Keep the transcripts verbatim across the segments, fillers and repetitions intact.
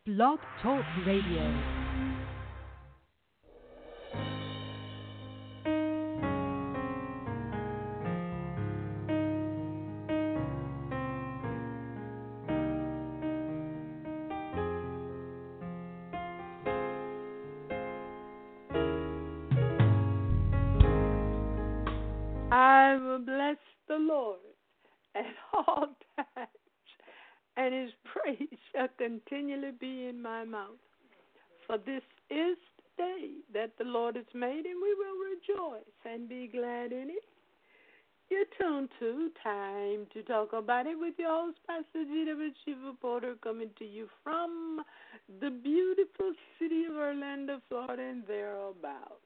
Blog Talk Radio. I will bless the Lord at all times, and his praise shall continually be in my mouth. For this is the day that the Lord has made, and we will rejoice and be glad in it. You're tuned to Time to Talk About It with your host, Pastor Gita Shiva Porter, coming to you from the beautiful city of Orlando, Florida, and thereabouts.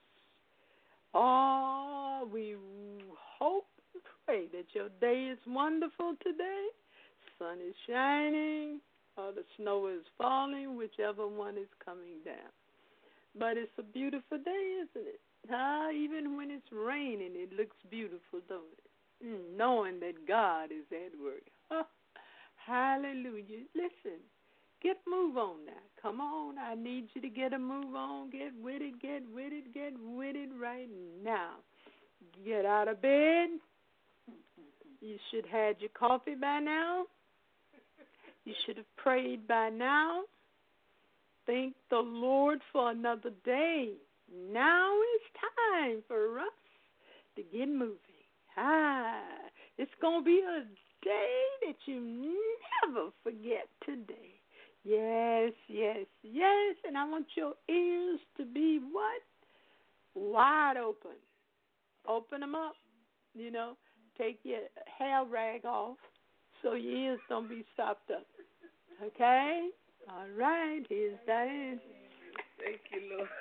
Oh, we hope and pray that your day is wonderful today. Sun is shining, or the snow is falling, whichever one is coming down. But it's a beautiful day, isn't it? Ah, even when it's raining, it looks beautiful, don't it? Mm, knowing that God is at work. Oh, hallelujah. Listen, get move on now. Come on, I need you to get a move on. Get with it, get with it, get with it right now. Get out of bed. You should have had your coffee by now. You should have prayed by now. Thank the Lord for another day. Now it's time for us to get moving. Ah, it's going to be a day that you never forget today. Yes, yes, yes. And I want your ears to be what? Wide open. Open them up, you know. Take your hair rag off so your ears don't be stopped up. Okay? All right. Here's Diane. Thank you, Lord.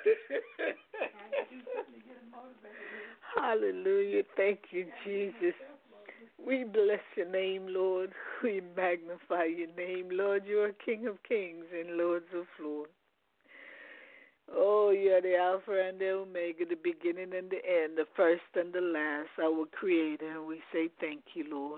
Hallelujah. Thank you, Jesus. We bless your name, Lord. We magnify your name, Lord. You are King of kings and Lords of lords. Oh, you're the Alpha and the Omega, the beginning and the end, the first and the last, our Creator. And we say thank you, Lord.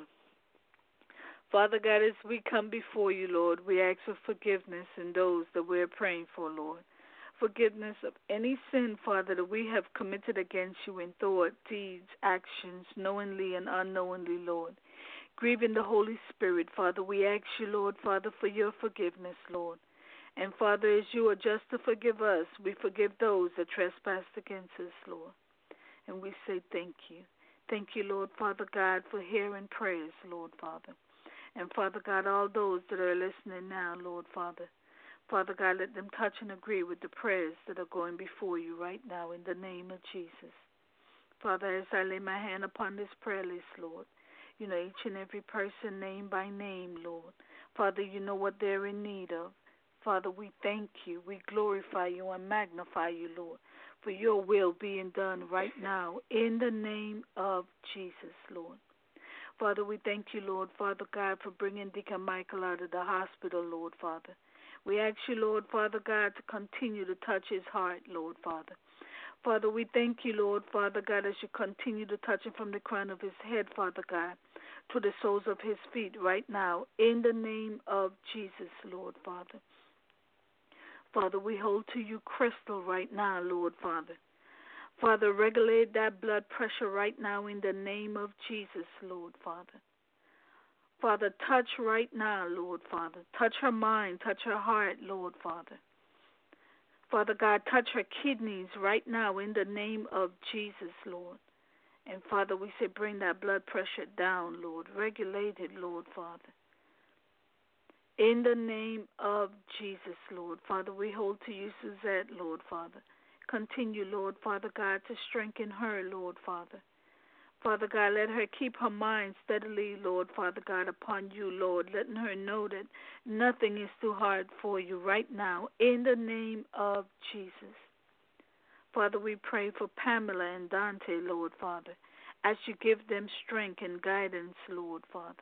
Father God, as we come before you, Lord, we ask for forgiveness in those that we're praying for, Lord. Forgiveness of any sin, Father, that we have committed against you in thought, deeds, actions, knowingly and unknowingly, Lord. Grieving the Holy Spirit, Father, we ask you, Lord, Father, for your forgiveness, Lord. And, Father, as you are just to forgive us, we forgive those that trespass against us, Lord. And we say thank you. Thank you, Lord, Father God, for hearing prayers, Lord, Father. And, Father God, all those that are listening now, Lord, Father, Father God, let them touch and agree with the prayers that are going before you right now in the name of Jesus. Father, as I lay my hand upon this prayer list, Lord, you know each and every person name by name, Lord. Father, you know what they're in need of. Father, we thank you, we glorify you and magnify you, Lord, for your will being done right now in the name of Jesus, Lord. Father, we thank you, Lord, Father God, for bringing Deacon Michael out of the hospital, Lord, Father. We ask you, Lord, Father God, to continue to touch his heart, Lord, Father. Father, we thank you, Lord, Father God, as you continue to touch him from the crown of his head, Father God, to the soles of his feet right now, in the name of Jesus, Lord, Father. Father, we hold to you Crystal right now, Lord, Father. Father, regulate that blood pressure right now in the name of Jesus, Lord, Father. Father, touch right now, Lord, Father. Touch her mind, touch her heart, Lord, Father. Father God, touch her kidneys right now in the name of Jesus, Lord. And Father, we say bring that blood pressure down, Lord. Regulate it, Lord, Father. In the name of Jesus, Lord. Father, we hold to you Suzette, Lord, Father. Continue, Lord, Father God, to strengthen her, Lord, Father. Father God, let her keep her mind steadily, Lord, Father God, upon you, Lord, letting her know that nothing is too hard for you right now, in the name of Jesus. Father, we pray for Pamela and Dante, Lord, Father, as you give them strength and guidance, Lord, Father.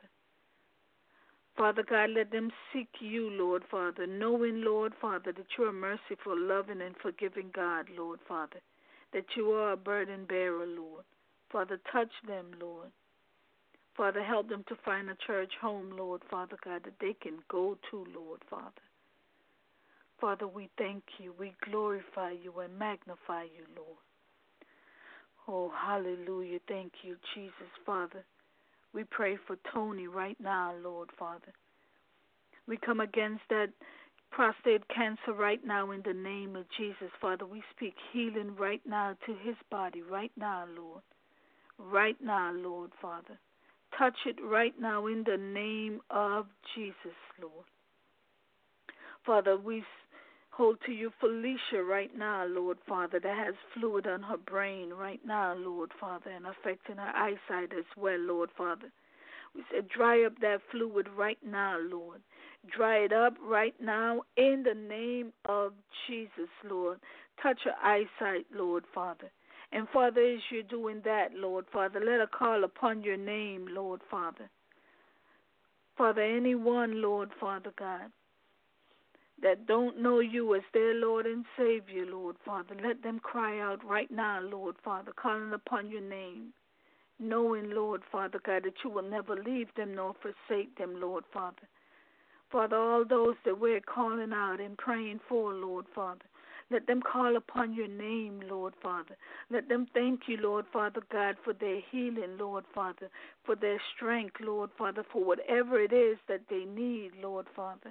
Father God, let them seek you, Lord, Father, knowing, Lord, Father, that you are merciful, loving, and forgiving God, Lord, Father, that you are a burden bearer, Lord. Father, touch them, Lord. Father, help them to find a church home, Lord, Father God, that they can go to, Lord, Father. Father, we thank you, we glorify you and magnify you, Lord. Oh, hallelujah. Thank you, Jesus, Father. We pray for Tony right now, Lord, Father. We come against that prostate cancer right now in the name of Jesus, Father. We speak healing right now to his body, right now, Lord. Right now, Lord, Father. Touch it right now in the name of Jesus, Lord. Father, we hold to you Felicia right now, Lord, Father, that has fluid on her brain right now, Lord, Father, and affecting her eyesight as well, Lord, Father. We said dry up that fluid right now, Lord. Dry it up right now in the name of Jesus, Lord. Touch her eyesight, Lord, Father. And, Father, as you're doing that, Lord, Father, let her call upon your name, Lord, Father. Father, anyone, Lord, Father God, that don't know you as their Lord and Savior, Lord, Father, let them cry out right now, Lord, Father, calling upon your name, knowing, Lord, Father God, that you will never leave them nor forsake them, Lord, Father. Father, all those that we're calling out and praying for, Lord, Father, let them call upon your name, Lord, Father. Let them thank you, Lord, Father God, for their healing, Lord, Father, for their strength, Lord, Father, for whatever it is that they need, Lord, Father.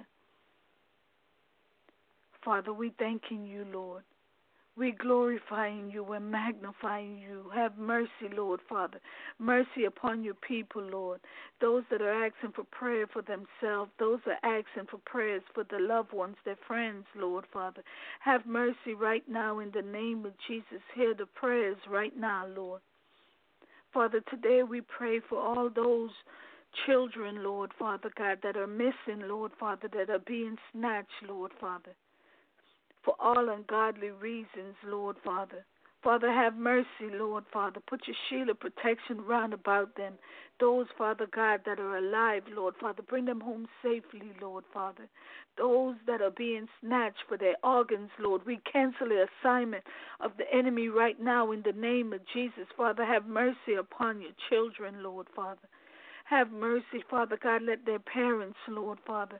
Father, we thanking you, Lord. We glorifying you and magnifying you. Have mercy, Lord, Father. Mercy upon your people, Lord. Those that are asking for prayer for themselves, those that are asking for prayers for their loved ones, their friends, Lord, Father. Have mercy right now in the name of Jesus. Hear the prayers right now, Lord. Father, today we pray for all those children, Lord, Father God, that are missing, Lord, Father, that are being snatched, Lord, Father, for all ungodly reasons, Lord, Father. Father, have mercy, Lord, Father. Put your shield of protection round about them. Those, Father God, that are alive, Lord, Father, bring them home safely, Lord, Father. Those that are being snatched for their organs, Lord, we cancel the assignment of the enemy right now in the name of Jesus. Father, have mercy upon your children, Lord, Father. Have mercy, Father God. Let their parents, Lord, Father,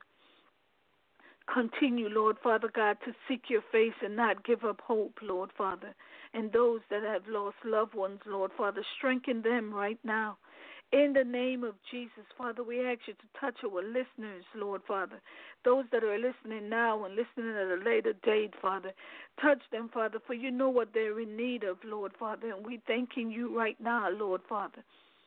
continue, Lord, Father God, to seek your face and not give up hope, Lord, Father. And those that have lost loved ones, Lord, Father, strengthen them right now. In the name of Jesus, Father, we ask you to touch our listeners, Lord, Father. Those that are listening now and listening at a later date, Father. Touch them, Father, for you know what they're in need of, Lord, Father. And we thanking you right now, Lord, Father,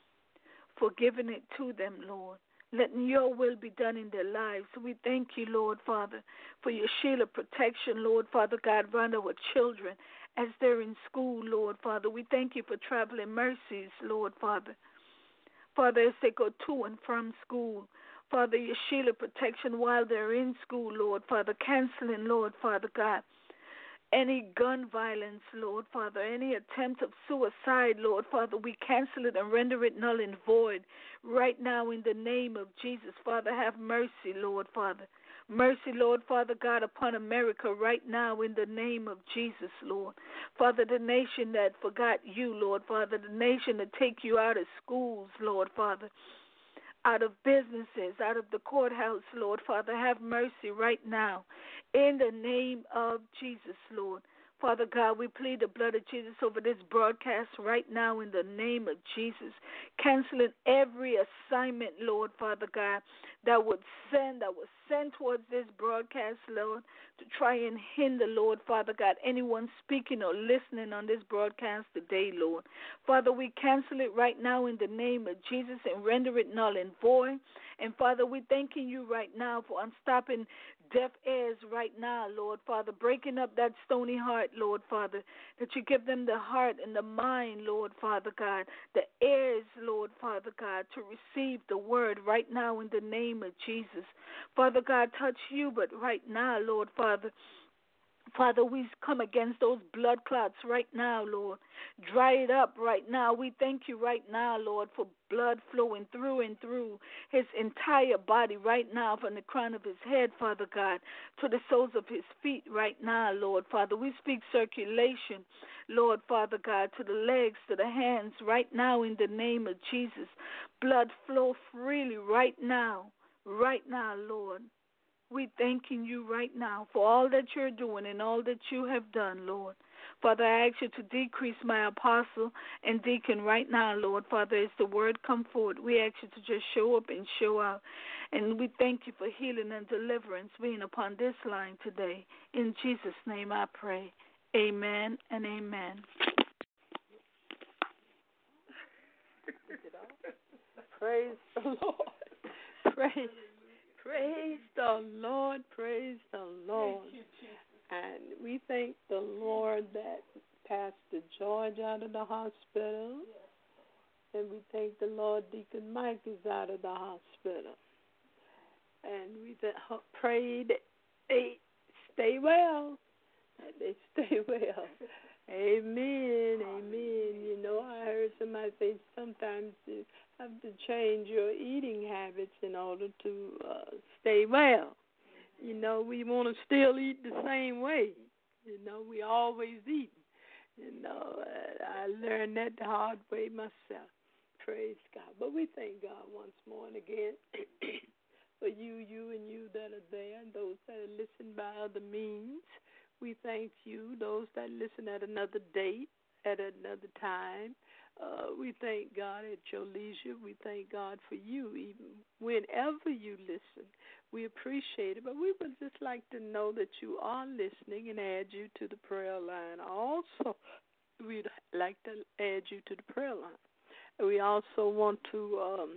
for giving it to them, Lord. Letting your will be done in their lives. So we thank you, Lord, Father, for your shield of protection, Lord, Father God, around our children as they're in school, Lord, Father. We thank you for traveling mercies, Lord, Father. Father, as they go to and from school, Father, your shield of protection while they're in school, Lord, Father, canceling, Lord, Father God, any gun violence, Lord, Father, any attempt of suicide, Lord, Father, we cancel it and render it null and void right now in the name of Jesus. Father, have mercy, Lord, Father. Mercy, Lord, Father God, upon America right now in the name of Jesus, Lord. Father, the nation that forgot you, Lord, Father, the nation that take you out of schools, Lord, Father, out of businesses, out of the courthouse, Lord, Father, have mercy right now. In the name of Jesus, Lord. Father God, we plead the blood of Jesus over this broadcast right now in the name of Jesus. Canceling every assignment, Lord, Father God, that would send, that was sent towards this broadcast, Lord, to try and hinder, Lord, Father God, anyone speaking or listening on this broadcast today, Lord. Father, we cancel it right now in the name of Jesus and render it null and void. And Father, we're thanking you right now for unstopping deaf ears right now, Lord, Father, breaking up that stony heart, Lord, Father, that you give them the heart and the mind, Lord, Father God, the ears, Lord, Father God, to receive the word right now in the name of Jesus. Father God, touch you, but right now, Lord, Father, Father, we come against those blood clots right now, Lord. Dry it up right now. We thank you right now, Lord, for blood flowing through and through his entire body right now, from the crown of his head, Father God, to the soles of his feet right now, Lord, Father. We speak circulation, Lord, Father God, to the legs, to the hands right now in the name of Jesus. Blood flow freely right now, right now, Lord. we thanking you right now for all that you're doing and all that you have done, Lord. Father, I ask you to decrease my apostle and deacon right now, Lord. Father, as the word come forward, we ask you to just show up and show out. And we thank you for healing and deliverance being upon this line today. In Jesus' name I pray. Amen and amen. Praise the Lord. Praise, praise the Lord. Praise the Lord. And we thank the Lord that Pastor George out of the hospital. And we thank the Lord Deacon Mike is out of the hospital. And we th- pray that they stay well. That they stay well. Amen. Amen. You know, I heard somebody say sometimes you have to change your eating habits in order to uh, stay well. You know, we want to still eat the same way. You know, we always eat. You know, uh, I learned that the hard way myself. Praise God. But we thank God once more and again for you, you, and you that are there, and those that are listening by other means. We thank you, those that listen at another date, at another time. Uh, we thank God at your leisure. We thank God for you, even whenever you listen. We appreciate it, but we would just like to know that you are listening and add you to the prayer line. Also, we'd like to add you to the prayer line. And we also want to um,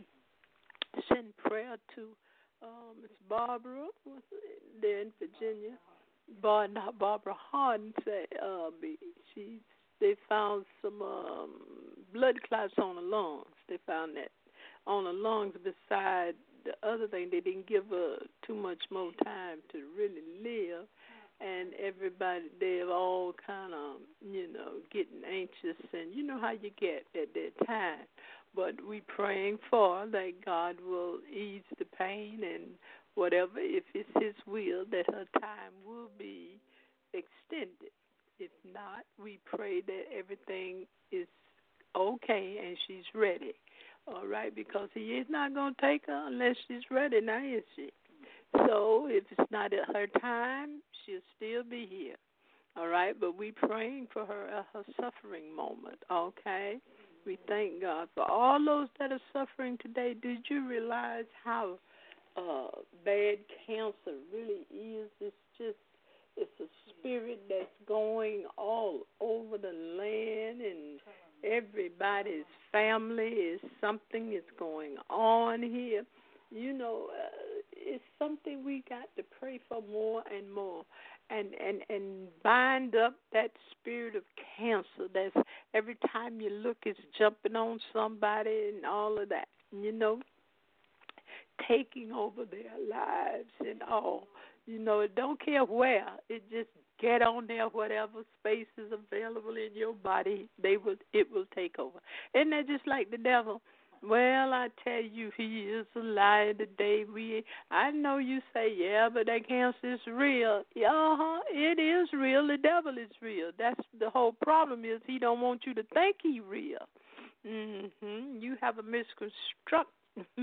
send prayer to um, Miss Barbara there in Virginia. Bar, not Barbara Harden said uh, she they found some um, blood clots on the lungs. They found that on the lungs. Beside the other thing, they didn't give her too much more time to really live, and everybody they're all kind of you know getting anxious, and you know how you get at that time. But we praying for that God will ease the pain and whatever, if it's His will, that her time will be extended. If not, we pray that everything is okay and she's ready. All right, because He is not going to take her unless she's ready now, is she? So if it's not at her time, she'll still be here. All right, but we praying for her at her suffering moment, okay? We thank God for all those that are suffering today. Did you realize how uh, bad cancer really is? It's just, it's a spirit that's going all over the land, and everybody's family is something is going on here. You know, uh, it's something we got to pray for more and more, and, and, and bind up that spirit of cancer that's every time you look, it's jumping on somebody and all of that, you know, taking over their lives and all. You know, it don't care where. It just get on there, whatever space is available in your body, they will. It will take over. Isn't that just like the devil? Well, I tell you, he is a liar today. We, I know you say, yeah, but that cancer is real. Yeah, uh-huh, it is real. The devil is real. That's the whole problem is he don't want you to think he real. Mm-hmm. You have a misconstruct,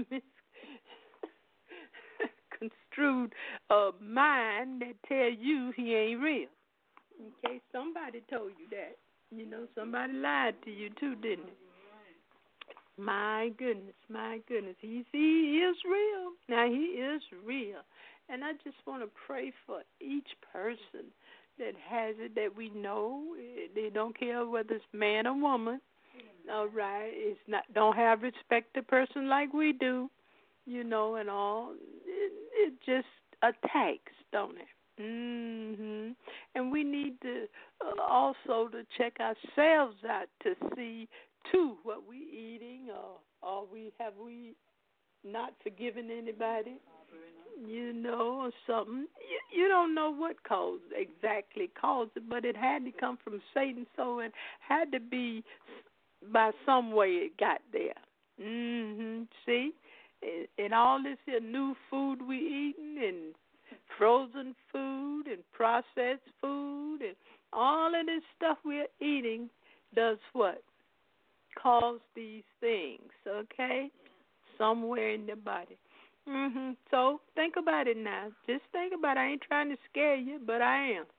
misconstrued uh, mind that tell you he ain't real. Okay, somebody told you that. You know, somebody lied to you too, didn't they? My goodness, my goodness. He, he is real. Now, he is real. And I just want to pray for each person that has it, that we know. They don't care whether it's man or woman. All right. It's not, don't have respect to person like we do, you know, and all. It, it just attacks, don't it? Mm-hmm. And we need to uh, also to check ourselves out to see too, what we eating, or or we have we not forgiven anybody, you know, or something. You, you don't know what caused exactly caused it, but it had to come from Satan, so it had to be by some way it got there. Mm-hmm. See, and, and all this here new food we eating, and frozen food, and processed food, and all of this stuff we're eating does what? Cause these things, okay, somewhere in the body. Mhm. So think about it now. Just think about it. I ain't trying to scare you, but I am.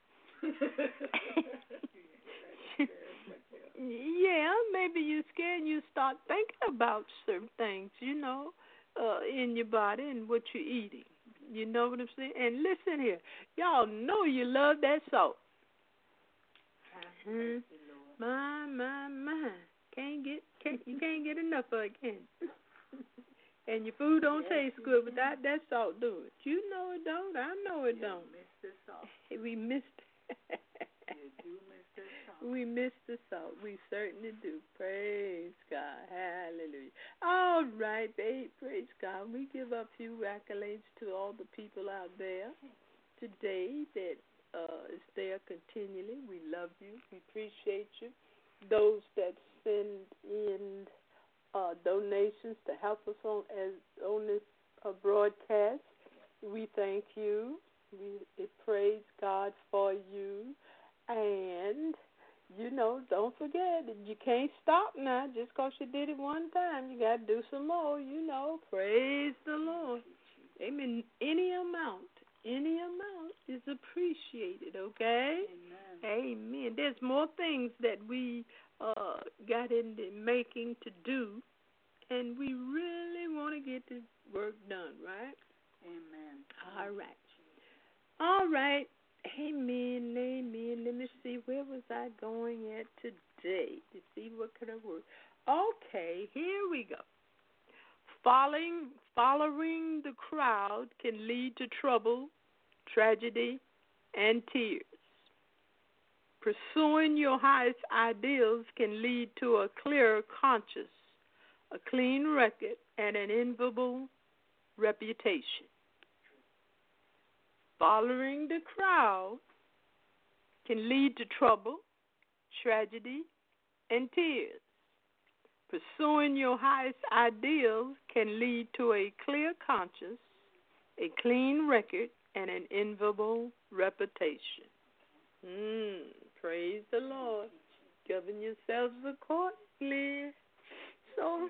Yeah, maybe you're scared and you start thinking about certain things, you know, uh, in your body and what you're eating. You know what I'm saying? And listen here, y'all know you love that salt. Hmm. My, my, my. Can't get, can't, you can't get enough of it, can you? And your food don't taste good without that salt, do it? You know it don't. I know it don't. We missed We miss the salt. We certainly do. Praise God. Hallelujah. All right, babe. Praise God. We give a few accolades to all the people out there today that uh, is there continually. We love you. We appreciate you. Those that send in uh, donations to help us on as on this uh, broadcast, we thank you. We, we praise God for you. And you know, don't forget that you can't stop now just 'cause you did it one time. You got to do some more, you know. Praise the Lord. Amen. Any amount, any amount is appreciated, okay? Amen. Amen. There's more things that we uh, got in the making to do, and we really want to get this work done, right? Amen. All right. All right. Amen, amen. Let me see, where was I going at today to see what could have worked? Okay, here we go. Following, following the crowd can lead to trouble, tragedy, and tears. Pursuing your highest ideals can lead to a clearer conscience, a clean record, and an enviable reputation. Following the crowd can lead to trouble, tragedy, and tears. Pursuing your highest ideals can lead to a clear conscience, a clean record, and an enviable reputation. Mm, praise the Lord. Govern yourselves accordingly. So,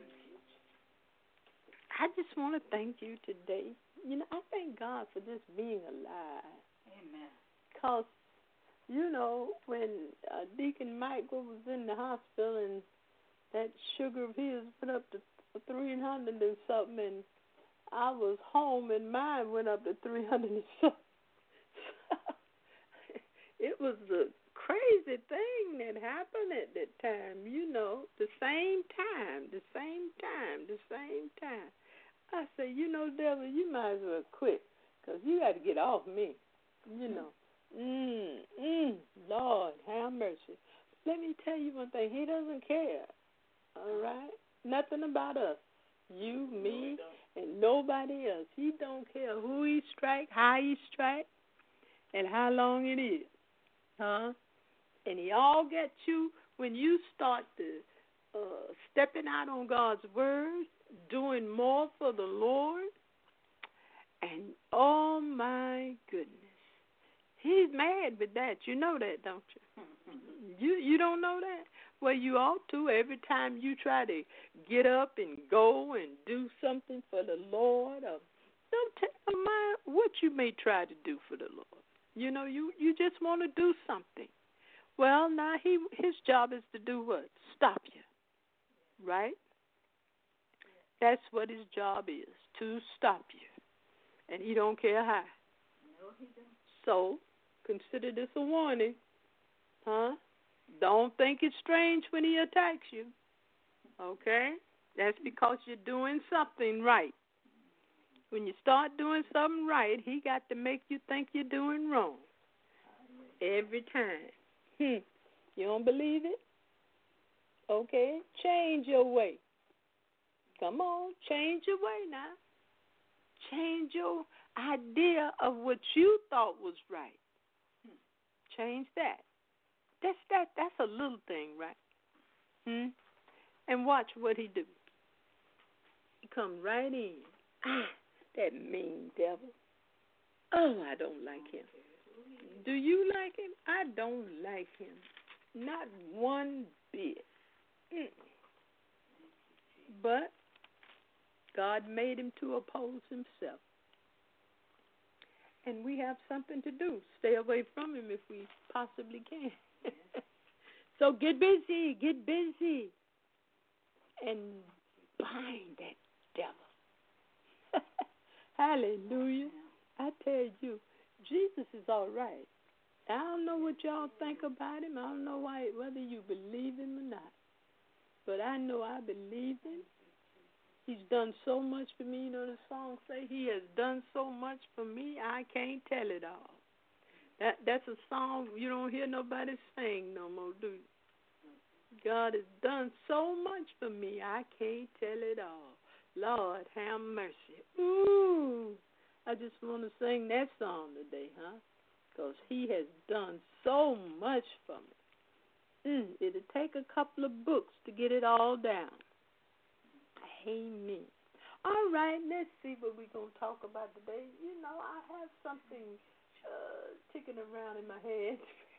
I just want to thank you today. You know, I thank God for just being alive. Amen. Because, you know, when uh, Deacon Michael was in the hospital and that sugar of his went up to three hundred and something, and I was home and mine went up to three hundred and something. It was a crazy thing that happened at that time, you know, the same time, the same time, the same time. I say, you know, devil, you might as well quit, because you got to get off me, you know. Mm, mm, Lord, have mercy. Let me tell you one thing. He doesn't care, all right? Nothing about us, you, me, and nobody else. He don't care who he strike, how he strike, and how long it is, huh? And he all gets you when you start to uh, stepping out on God's word, doing more for the Lord, and oh my goodness, he's mad with that. You know that, don't you? You you don't know that? Well, you ought to. Every time you try to get up and go and do something for the Lord, or don't tell mind what you may try to do for the Lord. You know, you, you just want to do something. Well, now he his job is to do what? Stop you, right? That's what his job is, to stop you. And he don't care how. No, he don't. So, consider this a warning, huh? Don't think it's strange when he attacks you, okay? That's because you're doing something right. When you start doing something right, he got to make you think you're doing wrong every time. Hmm. You don't believe it? Okay, change your way. Come on, change your way now. Change your idea of what you thought was right. Change that. That's that. That's a little thing, right? Hmm. And watch what he do. He come right in. Ah, that mean devil. Oh, I don't like him. Do you like him? I don't like him. Not one bit. Mm. But God made him to oppose himself. And we have something to do. Stay away from him if we possibly can. So get busy, get busy, and bind that devil. Hallelujah. I tell you, Jesus is all right. I don't know what y'all think about him. I don't know why, whether you believe him or not. But I know I believe him. He's done so much for me. You know the song say, he has done so much for me, I can't tell it all. That That's a song you don't hear nobody sing no more, do you? God has done so much for me, I can't tell it all. Lord, have mercy. Ooh, I just want to sing that song today, huh? Because he has done so much for me. Mm, it'll take a couple of books to get it all down. Amen. All right, let's see what we're going to talk about today. You know, I have something uh, ticking around in my head.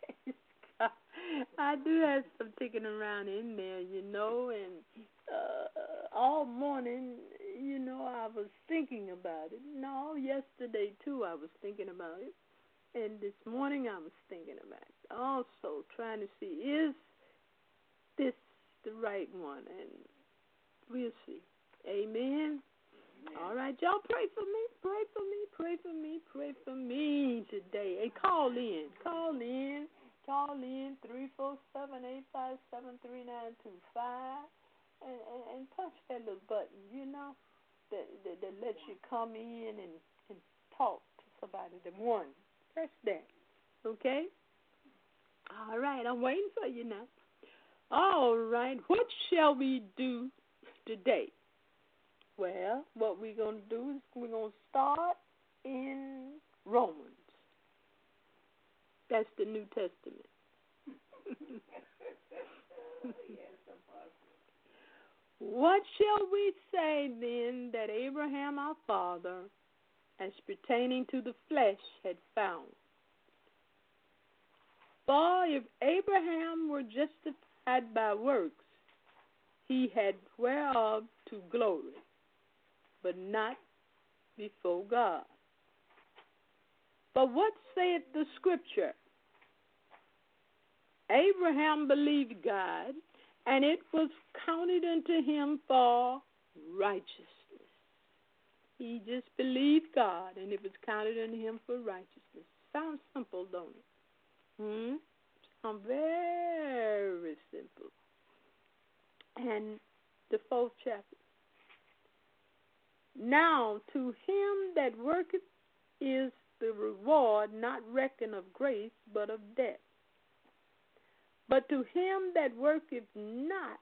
I do have some ticking around in there, you know, and uh, all morning, you know, I was thinking about it. No, yesterday, too, I was thinking about it. And this morning, I was thinking about it. Also, trying to see, is this the right one? And we'll see. Amen. Amen. All right, y'all pray for me, pray for me, pray for me, pray for me today. Hey, call in, call in, call in, three four seven, eight five seven, three nine two five, and, and, and punch that little button, you know, that, that, that lets you come in and, and talk to somebody, the one. Press that, okay? All right, I'm waiting for you now. All right, what shall we do today? Well, what we're going to do is we're going to start in Romans. That's the New Testament. What shall we say then that Abraham our father, as pertaining to the flesh, had found? For if Abraham were justified by works, he had whereof to glory, but not before God. But what saith the Scripture? Abraham believed God, and it was counted unto him for righteousness. He just believed God, and it was counted unto him for righteousness. Sounds simple, don't it? Hmm? Sounds very simple. And the fourth chapter. Now to him that worketh is the reward not reckoned of grace, but of debt. But to him that worketh not,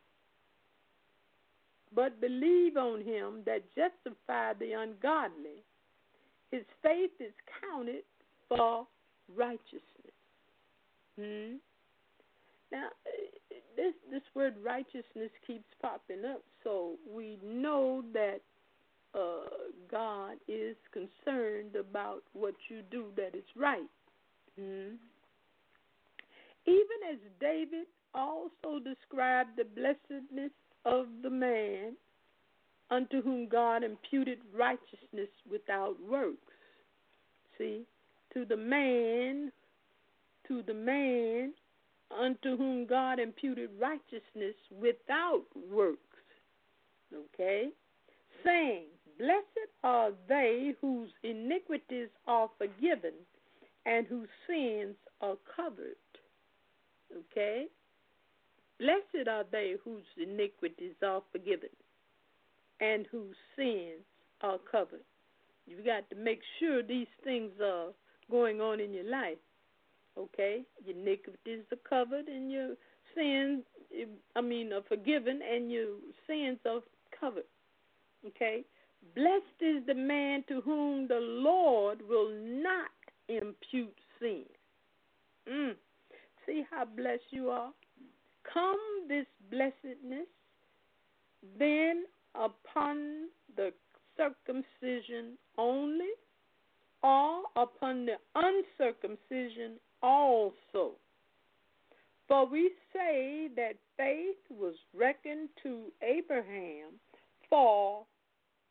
but believe on him that justified the ungodly, his faith is counted for righteousness. Hmm? Now, this this word righteousness keeps popping up, so we know that uh, God is concerned about what you do that is right. Hmm? Even as David also described the blessedness of the man unto whom God imputed righteousness without works. See, to the man, to the man unto whom God imputed righteousness without works. Okay? Saying, blessed are they whose iniquities are forgiven and whose sins are covered. Okay? Blessed are they whose iniquities are forgiven and whose sins are covered. You've got to make sure these things are going on in your life. Okay? Your iniquities are covered and your sins, I mean, are forgiven and your sins are covered. Okay? Blessed is the man to whom the Lord will not impute sin. Mm. See how blessed you are? Come this blessedness then upon the circumcision only, or upon the uncircumcision also. For we say that faith was reckoned to Abraham for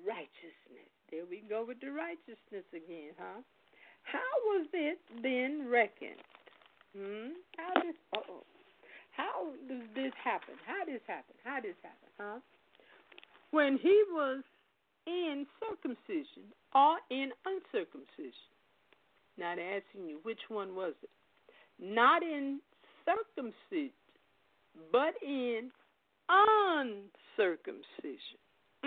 righteousness. There we go with the righteousness again, huh? How was it then reckoned? Hmm? How this? Uh-oh. How does this happen? How this happen? How this happen? Huh? When he was in circumcision or in uncircumcision. Now they're asking you, which one was it? Not in circumcision, but in uncircumcision.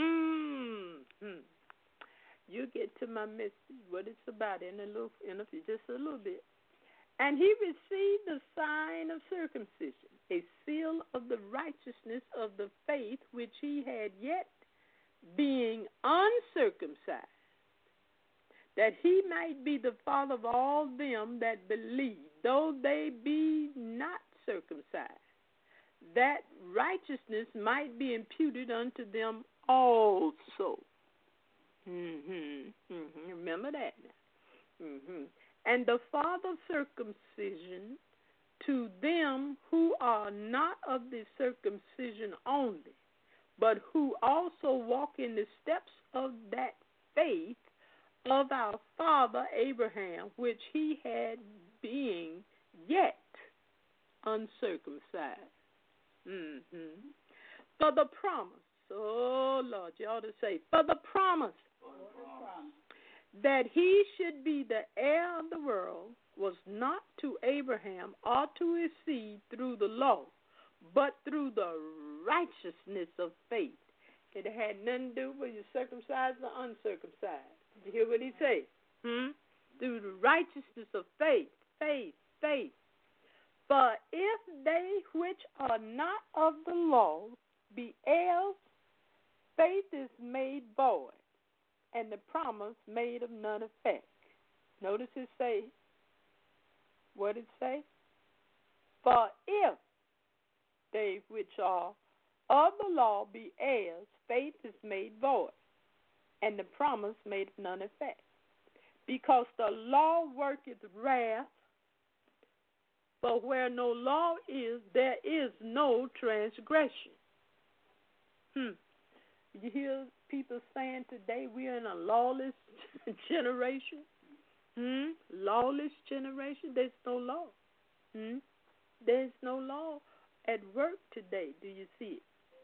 Mm-hmm. You get to my message, what it's about in a little, in a, just a little bit. And he received the sign of circumcision, a seal of the righteousness of the faith which he had yet being uncircumcised, that he might be the father of all them that believe, though they be not circumcised, that righteousness might be imputed unto them also. Mm-hmm. Mm-hmm. Remember that now. Mm-hmm. And the father of circumcision to them who are not of the circumcision only, but who also walk in the steps of that faith of our father Abraham, which he had being yet uncircumcised. Mm-hmm. For the promise, oh Lord, you ought to say, for the promise, for the promise that he should be the heir of the world was not to Abraham or to his seed through the law, but through the righteousness of faith. It had nothing to do with you circumcised or uncircumcised. Did you hear what he said? Hmm? Through the righteousness of faith, faith, faith. For if they which are not of the law be heirs, faith is made void, and the promise made of none effect. Notice it say, what did it say? For if they which are of the law be heirs, faith is made void, and the promise made of none effect. Because the law worketh wrath, but where no law is, there is no transgression. Hmm. You hear people saying today we are in a lawless generation? Hmm? Lawless generation? There's no law. Hmm? There's no law at work today. Do you see it?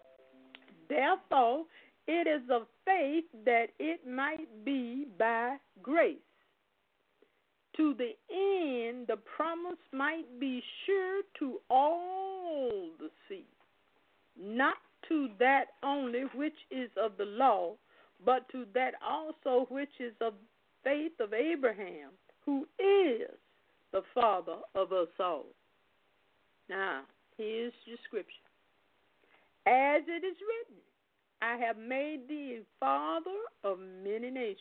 Therefore, it is of faith that it might be by grace, to the end the promise might be sure to all the seed, not to that only which is of the law, but to that also which is of faith of Abraham, who is the father of us all. Now, here's your scripture. As it is written, I have made thee a father of many nations,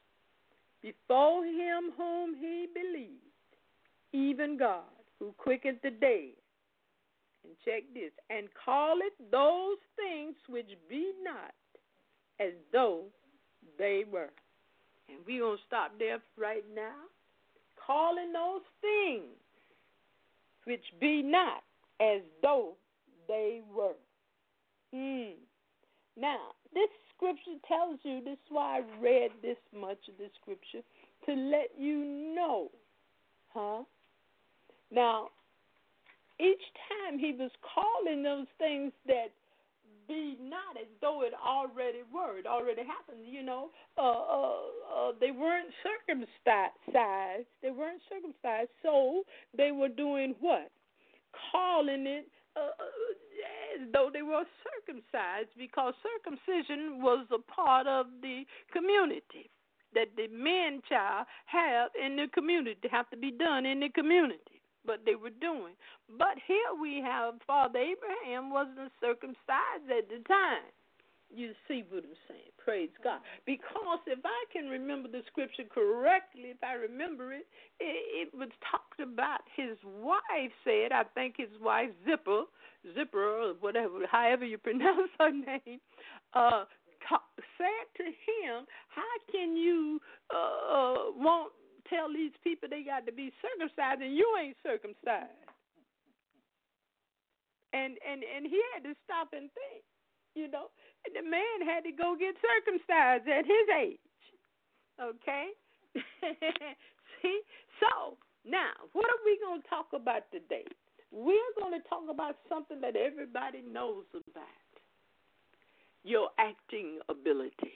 before him whom he believed, even God, who quicketh the dead. And check this, and call it those things which be not as though they were. And we're going to stop there right now. Calling those things which be not as though they were. Hmm. Now, this scripture tells you, this is why I read this much of this scripture, to let you know. Huh? Now, each time he was calling those things that be not as though it already were. It already happened, you know. Uh, uh, uh, they weren't circumcised. They weren't circumcised, so they were doing what? Calling it uh, as though they were circumcised, because circumcision was a part of the community that the man child have in the community, have to be done in the community. But they were doing. But here we have Father Abraham wasn't circumcised at the time. You see what I'm saying? Praise God. Because if I can remember the scripture correctly, if I remember it, it, it was talked about his wife said, I think his wife, Zipper, Zipper or whatever, however you pronounce her name, uh, talk, said to him, how can you uh, want tell these people they got to be circumcised and you ain't circumcised? And and and he had to stop and think. you know. And the man had to go get circumcised at his age. Okay? See? So, now, what are we going to talk about today? We're going to talk about something that everybody knows about. Your acting ability.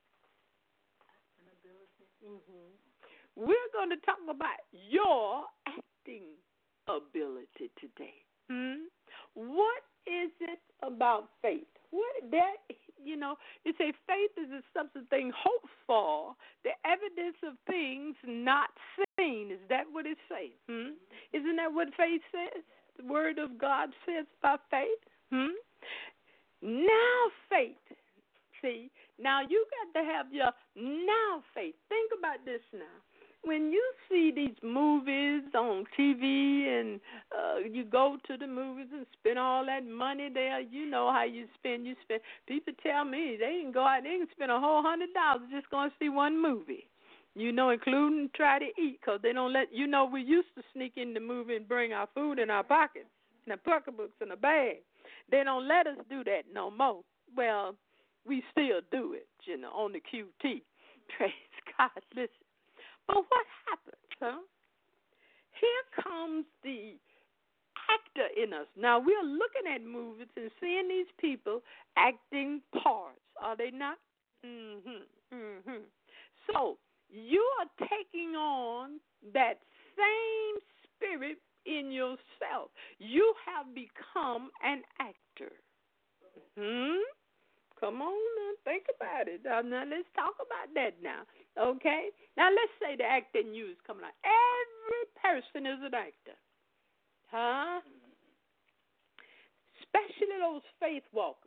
Mm-hmm. We're going to talk about your acting ability today. Hmm? What is it about faith? What that you know, you say faith is the substance of things hoped for, the evidence of things not seen. Is that what it says? Hmm? Isn't that what faith says? The word of God says about faith. Hmm? Now faith. See, now you got to have your now faith. Think about this now. When you see these movies on T V and uh, you go to the movies and spend all that money there, you know how you spend. You spend. People tell me they can go out, they can spend a whole hundred dollars just going to see one movie. You know, including try to eat, because they don't let, you know, we used to sneak in the movie and bring our food in our pockets, in our pocketbooks, in a bag. They don't let us do that no more. Well, we still do it, you know, on the Q T. Praise God. Listen. But what happens, huh? Here comes the actor in us. Now, we're looking at movies and seeing these people acting parts. Are they not? Mm-hmm. Mm-hmm. So, you are taking on that same spirit in yourself. You have become an actor. Hmm? Come on now, think about it. Now, now let's talk about that now, okay? Now let's say the actor in you is coming out. Every person is an actor, huh? Especially those faith walkers.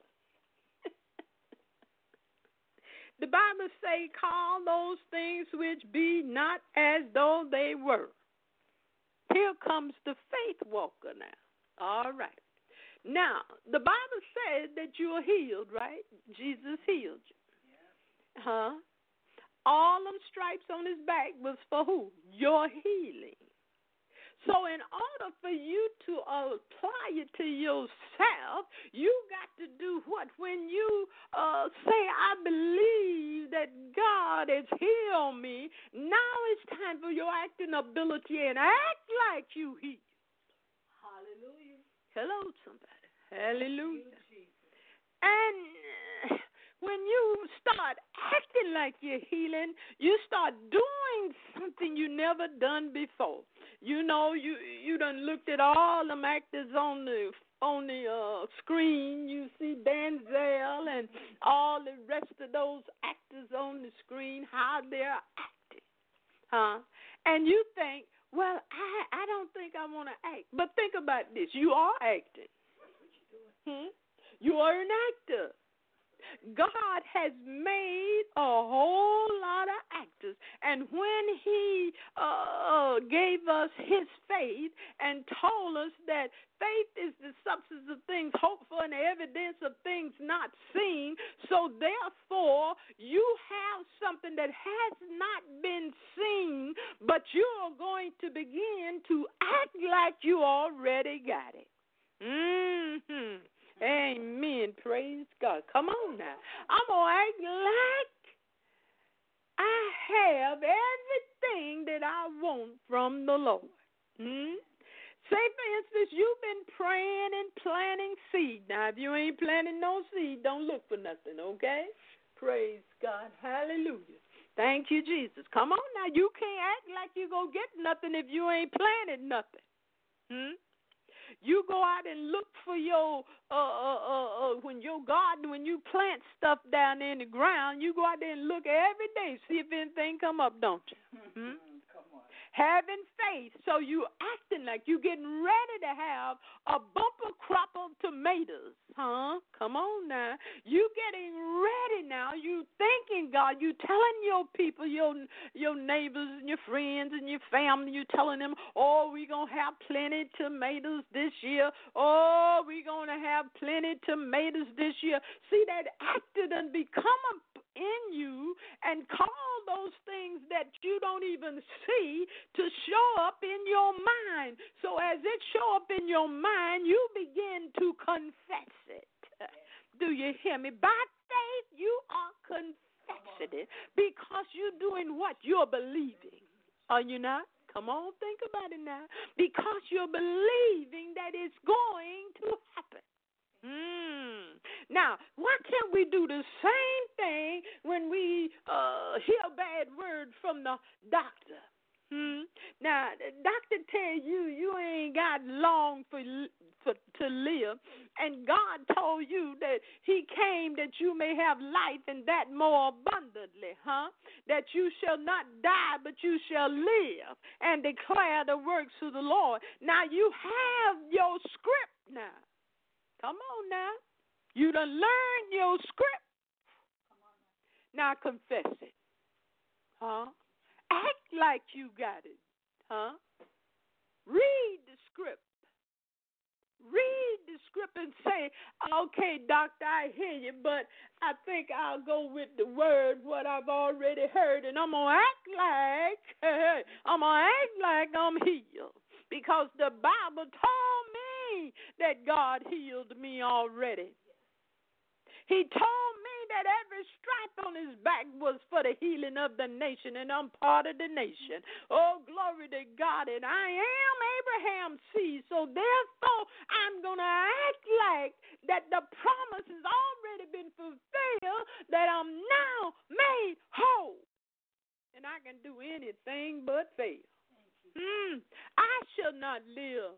The Bible say, call those things which be not as though they were. Here comes the faith walker now. All right. Now, the Bible says that you are healed, right? Jesus healed you. Yeah. Huh? All them stripes on his back was for who? Your healing. So in order for you to apply it to yourself, you got to do what? When you uh, say, I believe that God has healed me, now it's time for your acting ability and act like you healed. Hallelujah. Hello, somebody. Hallelujah. And when you start acting like you're healing, you start doing something you never done before. You know, you you done looked at all them actors on the on the uh, screen. You see Denzel and all the rest of those actors on the screen, how they're acting, huh? And you think, well, I I don't think I want to act. But think about this. You are acting. Hmm? You are an actor. God has made a whole lot of actors. And when he uh, gave us his faith and told us that faith is the substance of things hoped for and the evidence of things not seen, so therefore you have something that has not been seen, but you are going to begin to act like you already got it. Mm-hmm. Amen. Praise God. Come on now. I'm going to act like I have everything that I want from the Lord. Hmm? Say, for instance, you've been praying and planting seed. Now, if you ain't planting no seed, don't look for nothing, okay? Praise God. Hallelujah. Thank you, Jesus. Come on now. You can't act like you're going to get nothing if you ain't planted nothing. Hmm? You go out and look for your, uh, uh, uh, uh, when your garden, when you plant stuff down there in the ground, you go out there and look every day, see if anything come up, don't you? Hmm? Come on. Having faith, so you acting like you getting ready to have a bumper crop of tomatoes, huh? Come on now. You getting ready now. You thanking God. You telling your people, your your neighbors and your friends and your family, you telling them, oh, we going to have plenty tomatoes this year. Oh, we going to have plenty tomatoes this year. See, that actor done become a in you and call those things that you don't even see to show up in your mind. So as it show up in your mind, you begin to confess it. do you hear me? By faith, you are confessing it because you're doing what? You're believing. Are you not? Come on, think about it now. Because you're believing that it's going to happen. Mm. Now, why can't we do the same thing when we uh, hear a bad word from the doctor? Hmm? Now, the doctor tell you you ain't got long for, for to live, and God told you that He came that you may have life and that more abundantly, huh? That you shall not die, but you shall live and declare the works of the Lord. Now, you have your script now. Come on now. You done learned your script. Now confess it. Huh? Act like you got it. Huh? Read the script. Read the script and say, okay, doctor, I hear you, but I think I'll go with the word, what I've already heard, and I'm going to act like, I'm going to act like I'm healed. Because the Bible told me that God healed me already. He told me that every stripe on his back was for the healing of the nation, and I'm part of the nation. Oh, glory to God, and I am Abraham's seed, so therefore I'm going to act like that the promise has already been fulfilled, that I'm now made whole, and I can do anything but fail. Hmm. I shall not live.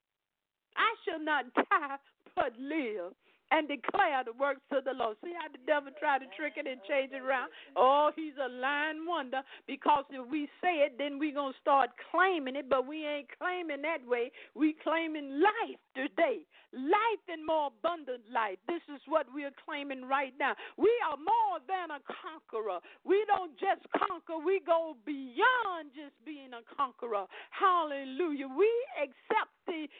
I shall not die, but live and declare the works of the Lord. See how the devil tried to trick it and change it around? Oh, he's a lying wonder, because if we say it, then we're going to start claiming it, but we ain't claiming that way. We claiming life today, life and more abundant life. This is what we're claiming right now. We are more than a conqueror. We don't just conquer. We go beyond just being a conqueror. Hallelujah. We accept the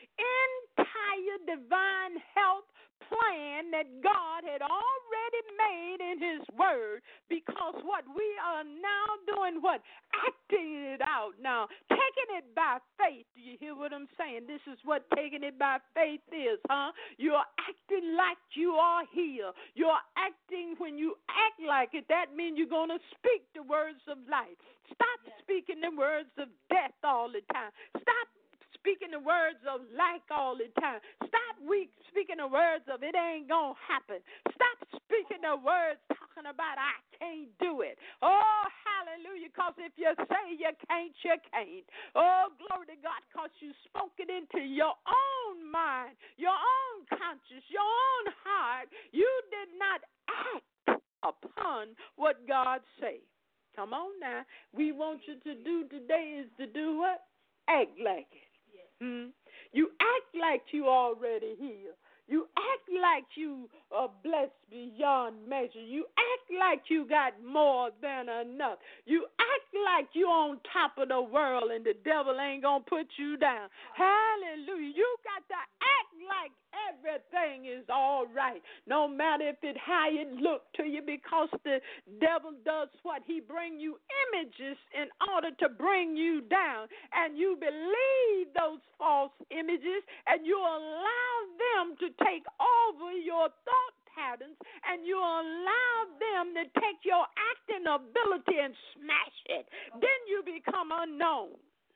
entire divine health plan that God had already made in his word, because what we are now doing, what? Acting it out now, taking it by faith. Do you hear what I'm saying? This is what taking it by faith is, huh? You're acting like you are here. You're acting, when you act like it, that means you're going to speak the words of life. Stop speaking the words of death all the time. Stop speaking the words of like all the time. Stop weak speaking the words of it ain't going to happen. Stop speaking the words talking about I can't do it. Oh, hallelujah, because if you say you can't, you can't. Oh, glory to God, because you spoke it into your own mind, your own conscience, your own heart. You did not act upon what God said. Come on now. We want you to do today is to do what? Act like it. Hmm? You act like you already healed. You act like you are blessed beyond measure. You act like you got more than enough. You act like you on top of the world and the devil ain't going to put you down. Hallelujah. You got to act like everything is all right, no matter if it how it look to you, because the devil does what? He bring you images in order to bring you down, and you believe those false images, and you allow them to take over your thought patterns, and you allow them to take your acting ability and smash it. Then you become unknown.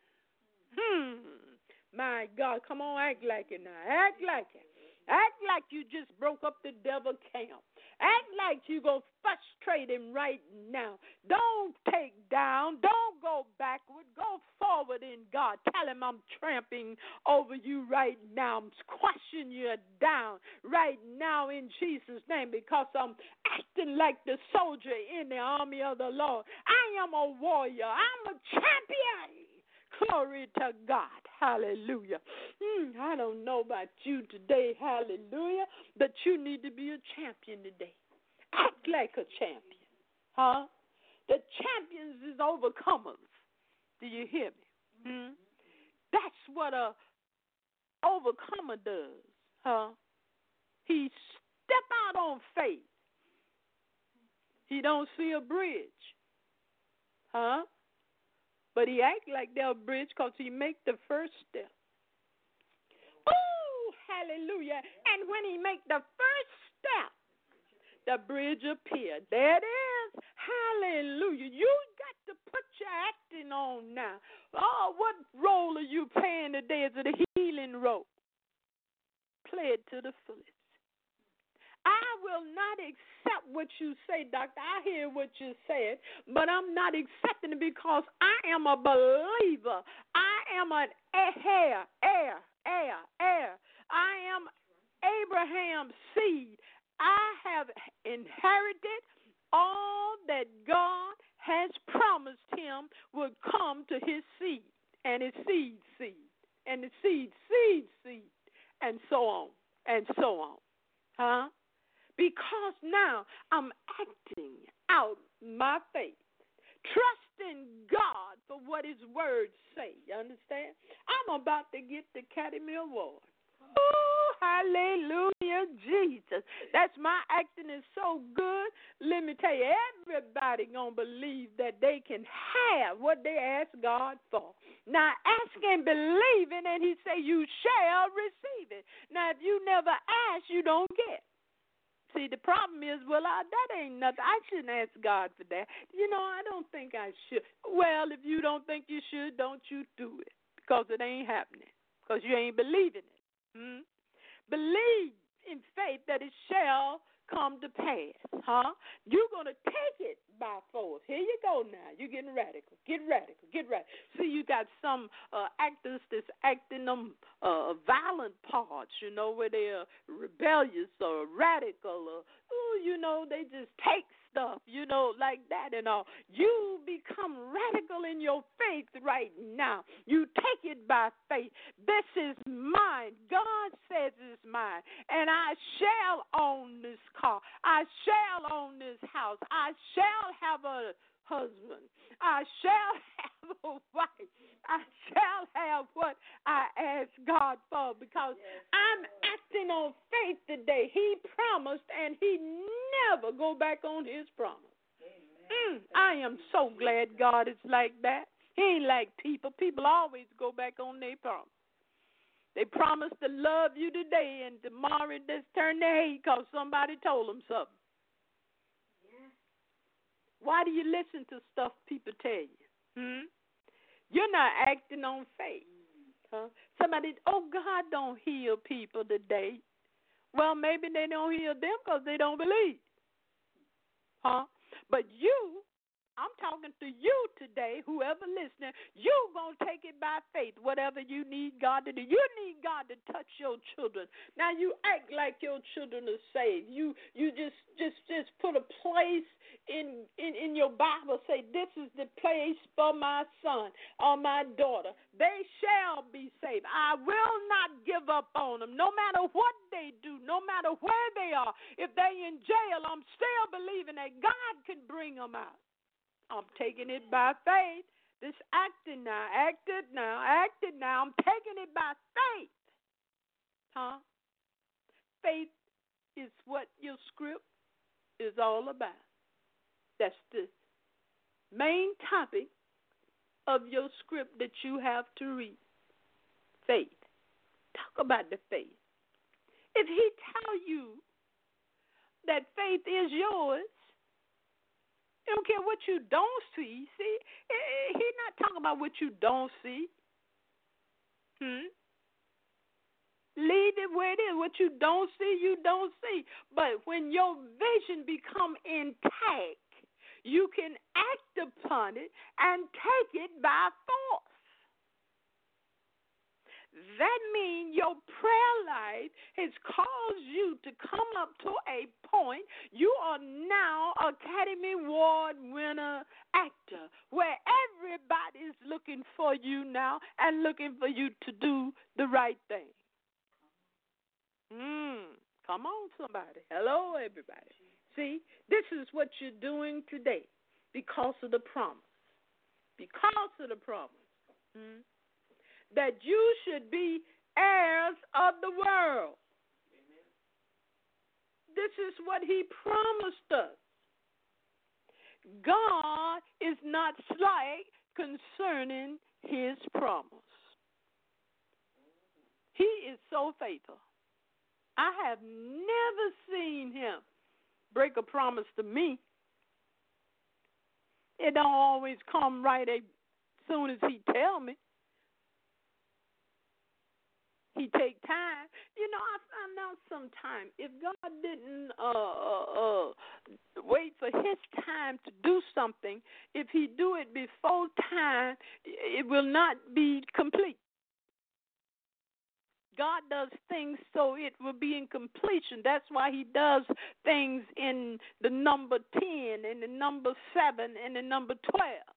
Hmm. My God, come on, act like it now. Act like it. Act like you just broke up the devil camp. Act like you're going to frustrate him right now. Don't take down. Don't go backward. Go forward in God. Tell him I'm tramping over you right now. I'm squashing you down right now in Jesus' name, because I'm acting like the soldier in the army of the Lord. I am a warrior. I'm a champion. Glory to God. Hallelujah. Mm, I don't know about you today, hallelujah, but you need to be a champion today. Act like a champion. Huh? The champions is overcomers. Do you hear me? Hmm? That's what a overcomer does. Huh? He step out on faith. He don't see a bridge. Huh? But he act like they're a bridge because he make the first step. Oh, hallelujah. And when he make the first step, the bridge appeared. There it is. Hallelujah. You got to put your acting on now. Oh, what role are you playing today? Is it a healing role? Play it to the fullest. I will not accept what you say, doctor. I hear what you said, but I'm not accepting it because I am a believer. I am an heir, heir, heir, heir. I am Abraham's seed. I have inherited all that God has promised him would come to his seed, and his seed seed, and the seed seed seed, and so on, and so on. Huh? Because now I'm acting out my faith, trusting God for what his words say. You understand? I'm about to get the Academy Award. Oh, hallelujah, Jesus. That's my acting is so good. Let me tell you, everybody going to believe that they can have what they ask God for. Now, ask and believe it, and he say you shall receive it. Now, if you never ask, you don't get. See, the problem is, well, I, that ain't nothing. I shouldn't ask God for that. You know, I don't think I should. Well, if you don't think you should, don't you do it because it ain't happening because you ain't believing it. Hmm? Believe in faith that it shall come to pass. Huh? You're going to take it by force. Here you go now. You're getting radical. Get radical. Get radical. See, you got some uh, actors that's acting them uh, violent parts, you know, where they're rebellious or radical or, ooh, you know, they just take stuff, you know, like that and all. You become radical in your faith right now. You take it by faith. This is mine. God says it's mine. And I shall own this car. I shall own this house. I shall have a husband. I shall have a wife. I shall have what I ask God for because yes. I'm acting on faith today. He promised and he never go back on his promise. Mm, I am so glad God is like that. He ain't like people. People always go back on their promise. They promise to love you today and tomorrow just turn their hate because somebody told them something. Yeah. Why do you listen to stuff people tell you? Hmm? You're not acting on faith. Huh? Somebody, oh, God don't heal people today. Well, maybe they don't heal them because they don't believe. Huh? But you, I'm talking to you today, whoever listening, you going to take it by faith, whatever you need God to do. You need God to touch your children. Now, you act like your children are saved. You you just just, just put a place in, in, in your Bible, say, this is the place for my son or my daughter. They shall be saved. I will not give up on them, no matter what they do, no matter where they are. If they in jail, I'm still believing that God can bring them out. I'm taking it by faith. This acting now, acted now, acted now. I'm taking it by faith. Huh? Faith is what your script is all about. That's the main topic of your script that you have to read. Faith. Talk about the faith. If he tell you that faith is yours, he don't care what you don't see. See, he's not talking about what you don't see. Hmm? Leave it where it is. What you don't see, you don't see. But when your vision become intact, you can act upon it and take it by force. That means your prayer life has caused you to come up to a point. You are now Academy Award winner actor where everybody is looking for you now and looking for you to do the right thing. Mm, come on, somebody. Hello, everybody. See, this is what you're doing today because of the promise. Because of the promise. Mm, that you should be heirs of the world. Amen. This is what he promised us. God is not slight concerning his promise. He is so faithful. I have never seen him break a promise to me. It don't always come right as soon as he tell me. He take time. You know, I found out sometime if God didn't uh, uh, uh, wait for his time to do something, if he do it before time, it will not be complete. God does things so it will be in completion. That's why he does things in the number ten, and the number seven, and the number twelve.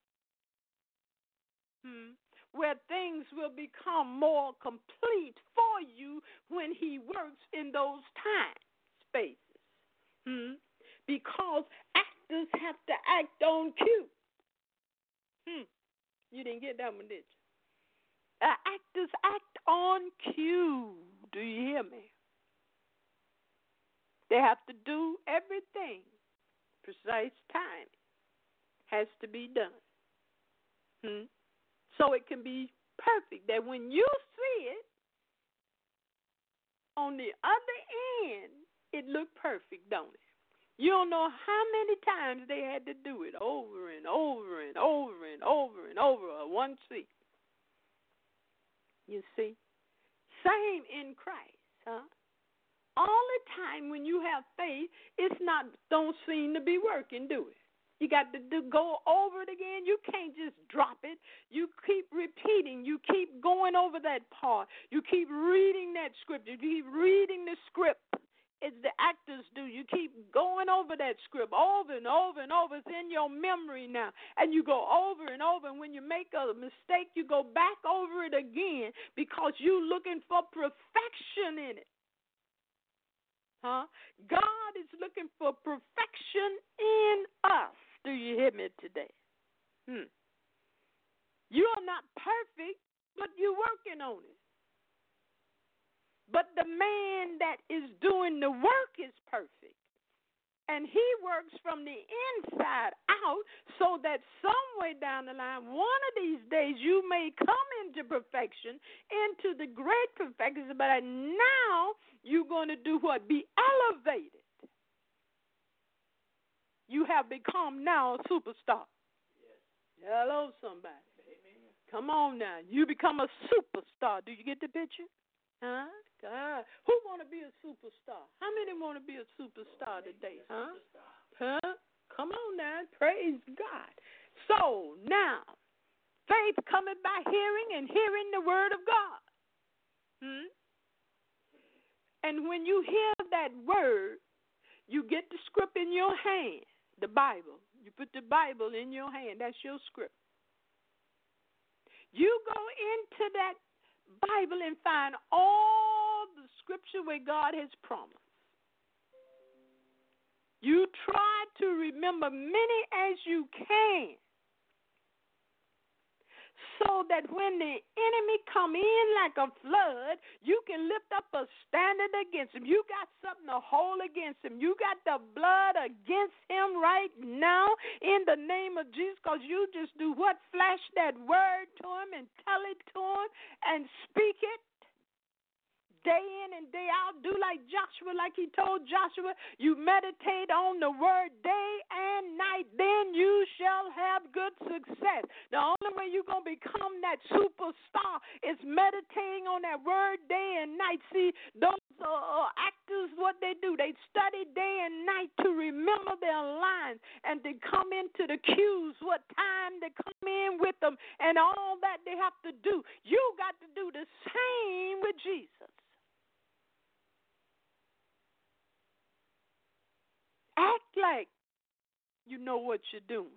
Hmm. Where things will become more complete for you when he works in those time spaces. Hmm? Because actors have to act on cue. Hmm. You didn't get that one, did you? Uh, actors act on cue. Do you hear me? They have to do everything. Precise time has to be done. Hmm? So it can be perfect, that when you see it, on the other end, it looked perfect, don't it? You don't know how many times they had to do it over and over and over and over and over at one seat. You see? Same in Christ, huh? All the time when you have faith, it's not, don't seem to be working, do it? You got to do, go over it again. You can't just drop it. You keep repeating. You keep going over that part. You keep reading that scripture. You keep reading the script. It's the actors do. You keep going over that script over and over and over. It's in your memory now. And you go over and over. And when you make a mistake, you go back over it again because you're looking for perfection in it. Huh? God is looking for perfection in us. Do you hear me today? Hmm. You are not perfect, but you're working on it. But the man that is doing the work is perfect. And he works from the inside out so that somewhere down the line, one of these days, you may come into perfection, into the great perfection. But now you're going to do what? Be elevated. You have become now a superstar. Yes. Hello, somebody. Amen. Come on now. You become a superstar. Do you get the picture? Huh? God. Who want to be a superstar? How many want to be a superstar today? Huh? Huh? Come on now. Praise God. So now, faith cometh by hearing, and hearing the word of God. Hmm? And when you hear that word, you get the script in your hand. The Bible. You put the Bible in your hand. That's your script. You go into that Bible and find all the scripture where God has promised. You try to remember many as you can, so that when the enemy come in like a flood, you can lift up a standard against him. You got something to hold against him. You got the blood against him right now in the name of Jesus, because you just do what? Flash that word to him and tell it to him and speak it. Day in and day out, do like Joshua, like he told Joshua, you meditate on the word day and night, then you shall have good success. The only way you're going to become that superstar is meditating on that word day and night. See, those uh, actors, what they do, they study day and night to remember their lines and to come into the cues, what time to come in with them, and all that they have to do. You got to do the same with Jesus. Act like you know what you're doing.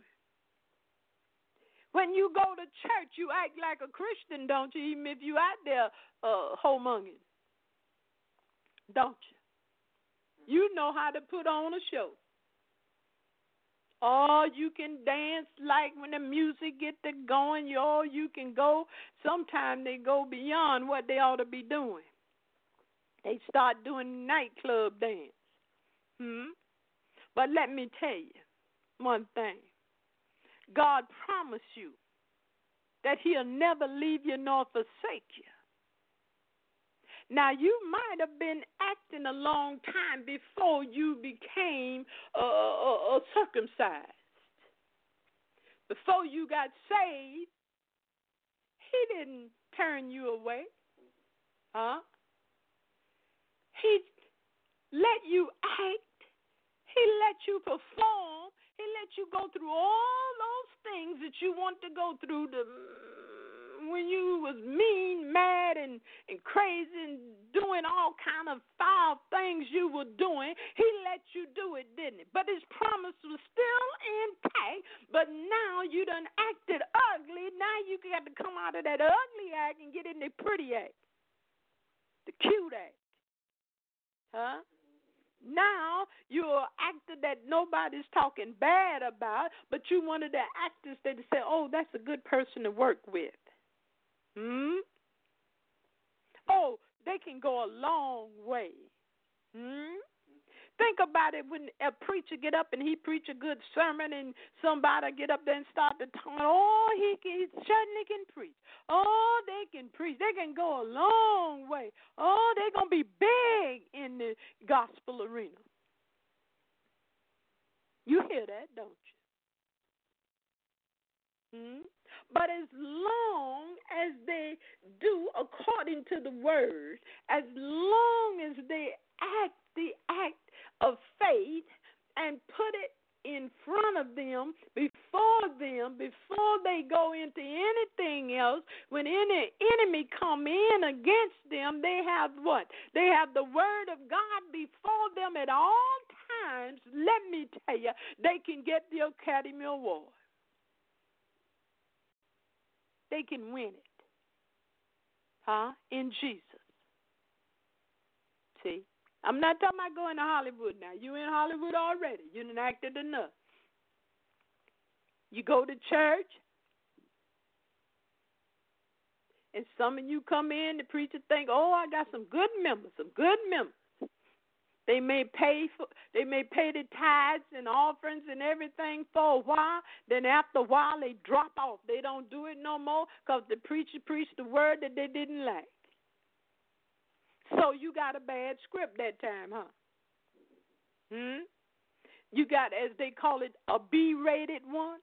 When you go to church, you act like a Christian, don't you? Even if you out there uh, homonging, don't you? You know how to put on a show. Or you can dance like when the music get to going. Or you can go. Sometimes they go beyond what they ought to be doing. They start doing nightclub dance. Hmm. But let me tell you one thing. God promised you that he'll never leave you nor forsake you. Now, you might have been acting a long time before you became uh, uh, uh, circumcised. Before you got saved, he didn't turn you away. Huh? He let you act. He let you perform. He let you go through all those things that you want to go through to, when you was mean, mad, and, and crazy and doing all kind of foul things you were doing. He let you do it, didn't he? But his promise was still intact, but now you done acted ugly. Now you got to come out of that ugly act and get in the pretty act, the cute act. Huh? Now you're an actor that nobody's talking bad about, but you one of the actors that say, oh, that's a good person to work with. Hmm? Oh, they can go a long way. Hmm? Think about it when a preacher get up and he preach a good sermon and somebody get up there and start to talk. Oh, he, can, he certainly can preach. Oh, they can preach. They can go a long way. Oh, they're going to be big in the gospel arena. You hear that, don't you? Hmm? But as long as they do according to the word, as long as they act the act of faith and put it in front of them, before them, before they go into anything else, when any enemy come in against them, they have what? They have the word of God before them at all times. Let me tell you, they can get the Academy Award. They can win it. Huh? In Jesus. See? I'm not talking about going to Hollywood now. You in Hollywood already. You done acted enough. You go to church, and some of you come in, the preacher think, oh, I got some good members, some good members. They may pay for, they may pay the tithes and offerings and everything for a while. Then after a while, they drop off. They don't do it no more because the preacher preached the word that they didn't like. So you got a bad script that time, huh? Hmm? You got, as they call it, a B-rated one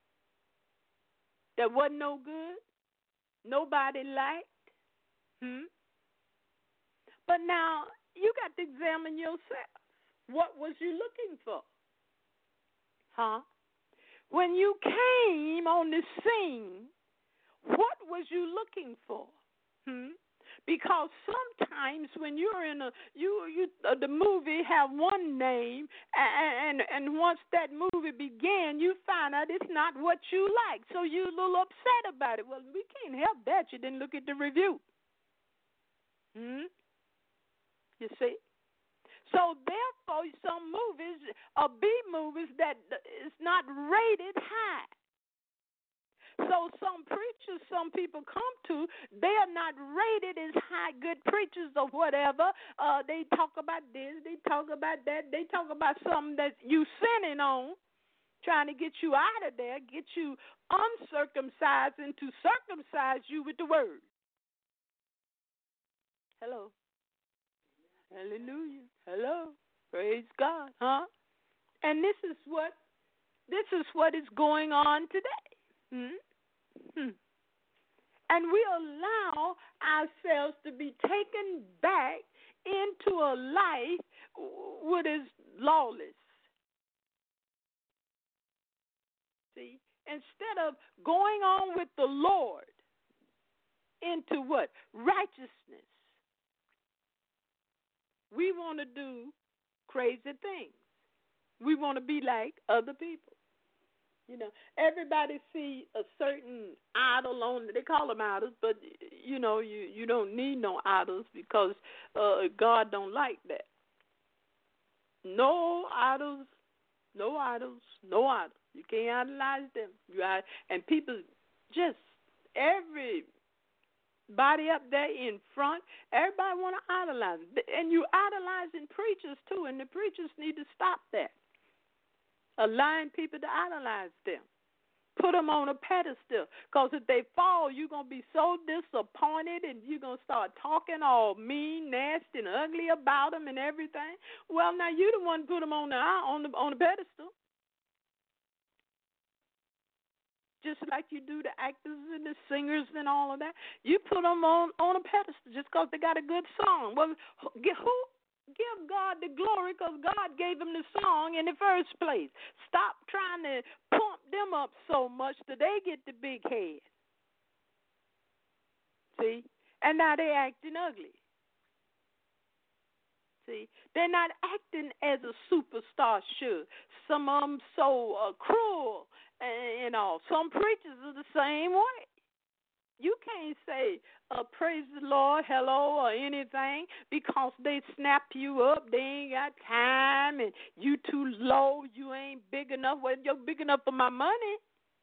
that wasn't no good. Nobody liked. Hmm? But now you got to examine yourself. What was you looking for? Huh? When you came on the scene, what was you looking for? Hmm? Because sometimes when you're in a you you uh, the movie have one name, and, and and once that movie began, you find out it's not what you like, so you're a little upset about it. Well, we can't help that. You didn't look at the review. Hmm. You see. So therefore, some movies are B movies that is not rated high. So some preachers, some people come to, they are not rated as high good preachers or whatever. Uh, they talk about this, they talk about that, they talk about something that you sinning on, trying to get you out of there, get you uncircumcised and to circumcise you with the word. Hello. Hallelujah. Hello. Praise God. Huh? And this is what this is what is going on today. Hmm? Hmm. And we allow ourselves to be taken back into a life what is lawless. See, instead of going on with the Lord into what? Righteousness. We want to do crazy things. We want to be like other people. You know, everybody see a certain idol on, they call them idols, but, you know, you, you don't need no idols because uh, God don't like that. No idols, no idols, no idols. You can't idolize them. You are, and people just, everybody up there in front, everybody want to idolize. And you idolizing preachers too, and the preachers need to stop that. Allowing people to idolize them. Put them on a pedestal. Because if they fall, you're going to be so disappointed and you're going to start talking all mean, nasty, and ugly about them and everything. Well, now you the one put them on the, on the, on the pedestal. Just like you do the actors and the singers and all of that. You put them on, on a pedestal just because they got a good song. Well, who? Give God the glory because God gave them the song in the first place. Stop trying to pump them up so much that they get the big head. See? And now they're acting ugly. See? They're not acting as a superstar should. Some of them so uh, cruel and, and all. Some preachers are the same way. You can't say uh, praise the Lord, hello, or anything because they snap you up. They ain't got time, and you too low. You ain't big enough. Well, you're big enough for my money.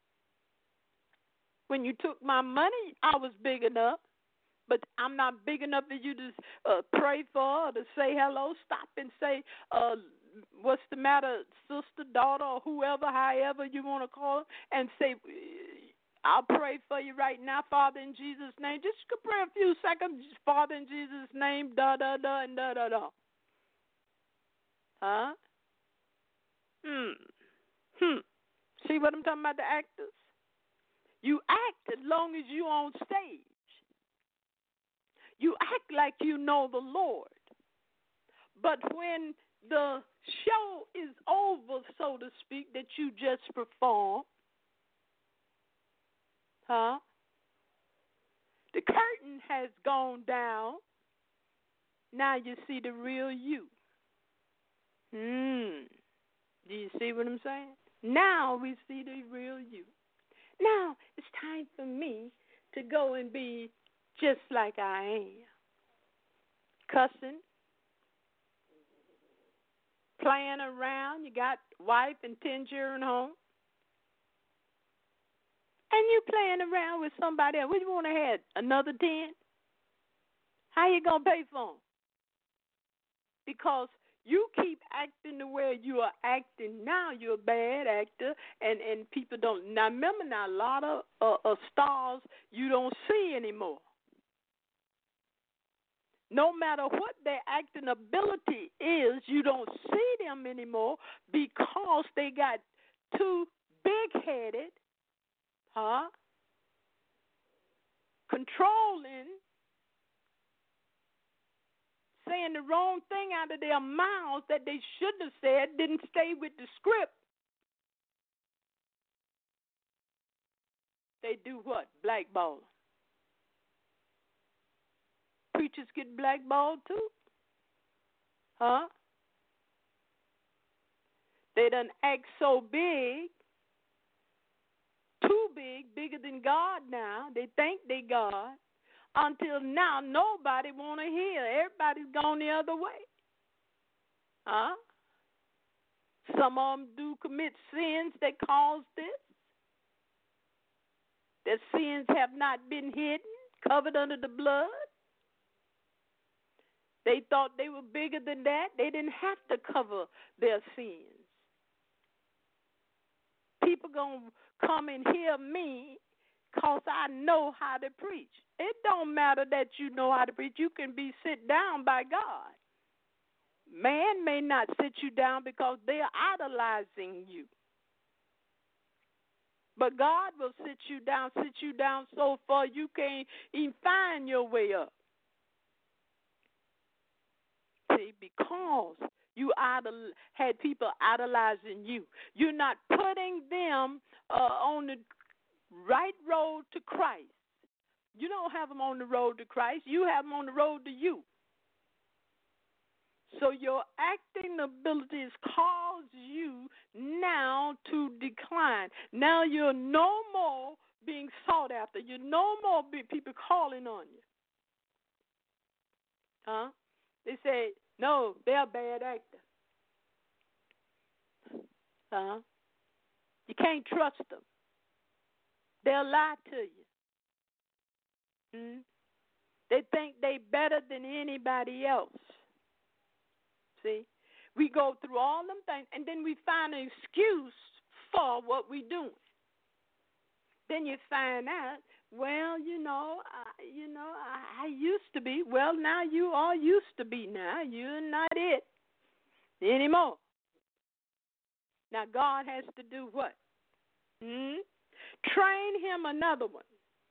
When you took my money, I was big enough. But I'm not big enough for you to uh, pray for or to say hello. Stop and say, uh, what's the matter, sister, daughter, or whoever, however you want to call it, and say, I'll pray for you right now, Father, in Jesus' name. Just pray a few seconds, Father, in Jesus' name, da, da, da, and da, da, da. Huh? Hmm. Hmm. See what I'm talking about, the actors? You act as long as you're on stage. You act like you know the Lord. But when the show is over, so to speak, that you just perform, huh? The curtain has gone down. Now you see the real you. Hmm. Do you see what I'm saying? Now we see the real you. Now it's time for me to go and be just like I am. Cussing. Playing around. You got wife and ten children home. And you playing around with somebody else. What you want to have? Another ten? How you going to pay for them? Because you keep acting the way you are acting now. You're a bad actor, and, and people don't. Now, remember now, a lot of uh, uh, stars you don't see anymore. No matter what their acting ability is, you don't see them anymore because they got too big-headed, huh? Controlling, saying the wrong thing out of their mouths that they shouldn't have said, didn't stay with the script. They do what? Blackball. Preachers get blackballed too. Huh? They done act so big, too big, bigger than God now. They think they God. Until now, nobody want to hear. Everybody's gone the other way. Huh? Some of them do commit sins that cause this. Their sins have not been hidden, covered under the blood. They thought they were bigger than that. They didn't have to cover their sins. People going to come and hear me because I know how to preach. It don't matter that you know how to preach. You can be sit down by God. Man may not sit you down because they're idolizing you. But God will sit you down, sit you down so far you can't even find your way up. See, because you idol, had people idolizing you. You're not putting them uh, on the right road to Christ. You don't have them on the road to Christ. You have them on the road to you. So your acting abilities cause you now to decline. Now you're no more being sought after. You're no more be people calling on you. Huh? They say, no, they're a bad actor. Huh? You can't trust them. They'll lie to you. Hmm? They think they're better than anybody else. See? We go through all them things, and then we find an excuse for what we're doing. Then you find out, well, you know, I, you know, I, I used to be. Well, now you all used to be. Now you're not it anymore. Now God has to do what? Hmm? Train him another one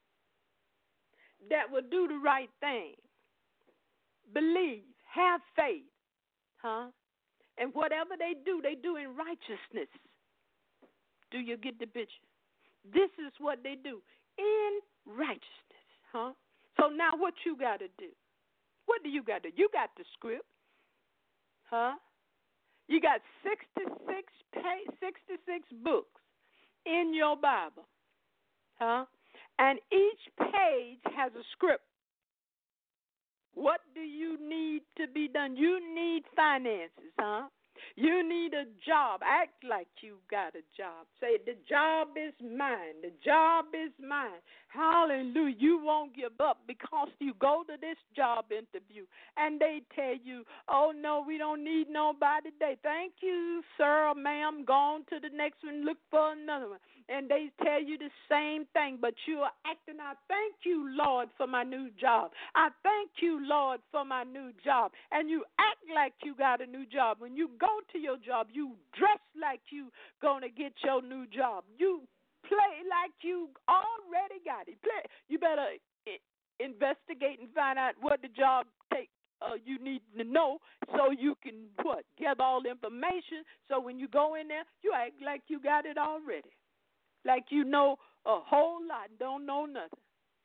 that will do the right thing. Believe, have faith, huh? And whatever they do, they do in righteousness. Do you get the picture? This is what they do in righteousness, huh? So now what you got to do? What do you got to do? You got the script, huh? You got sixty-six, page, sixty-six books in your Bible, huh? And each page has a script. What do you need to be done? You need finances, huh? You need a job. Act like you got a job. Say, the job is mine. The job is mine. Hallelujah. You won't give up because you go to this job interview and they tell you, oh, no, we don't need nobody today. Thank you, sir or ma'am. Go on to the next one. Look for another one. And they tell you the same thing, but you are acting out. Thank you, Lord, for my new job. I thank you, Lord, for my new job. And you act like you got a new job. When you go to your job, you dress like you going to get your new job. You play like you already got it. Play. You better investigate and find out what the job takes. Uh, you need to know so you can, what, get all the information so when you go in there, you act like you got it already. Like you know a whole lot, don't know nothing.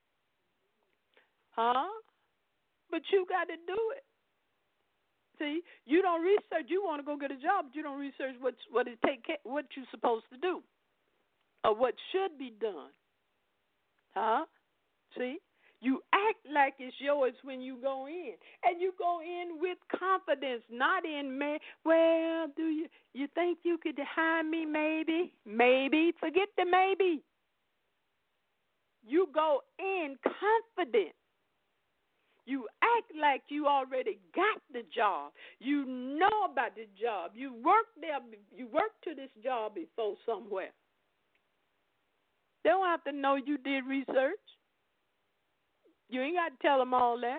Huh? But you got to do it. See, you don't research. You want to go get a job, but you don't research what what it take, what you're supposed to do, or what should be done. Huh? See, you act like it's yours when you go in, and you go in with confidence, not in me. Well, do you you think you could hire me? Maybe, maybe. Forget the maybe. You go in confident. You act like you already got the job. You know about the job. You worked there. You worked to this job before somewhere. They don't have to know you did research. You ain't got to tell them all that.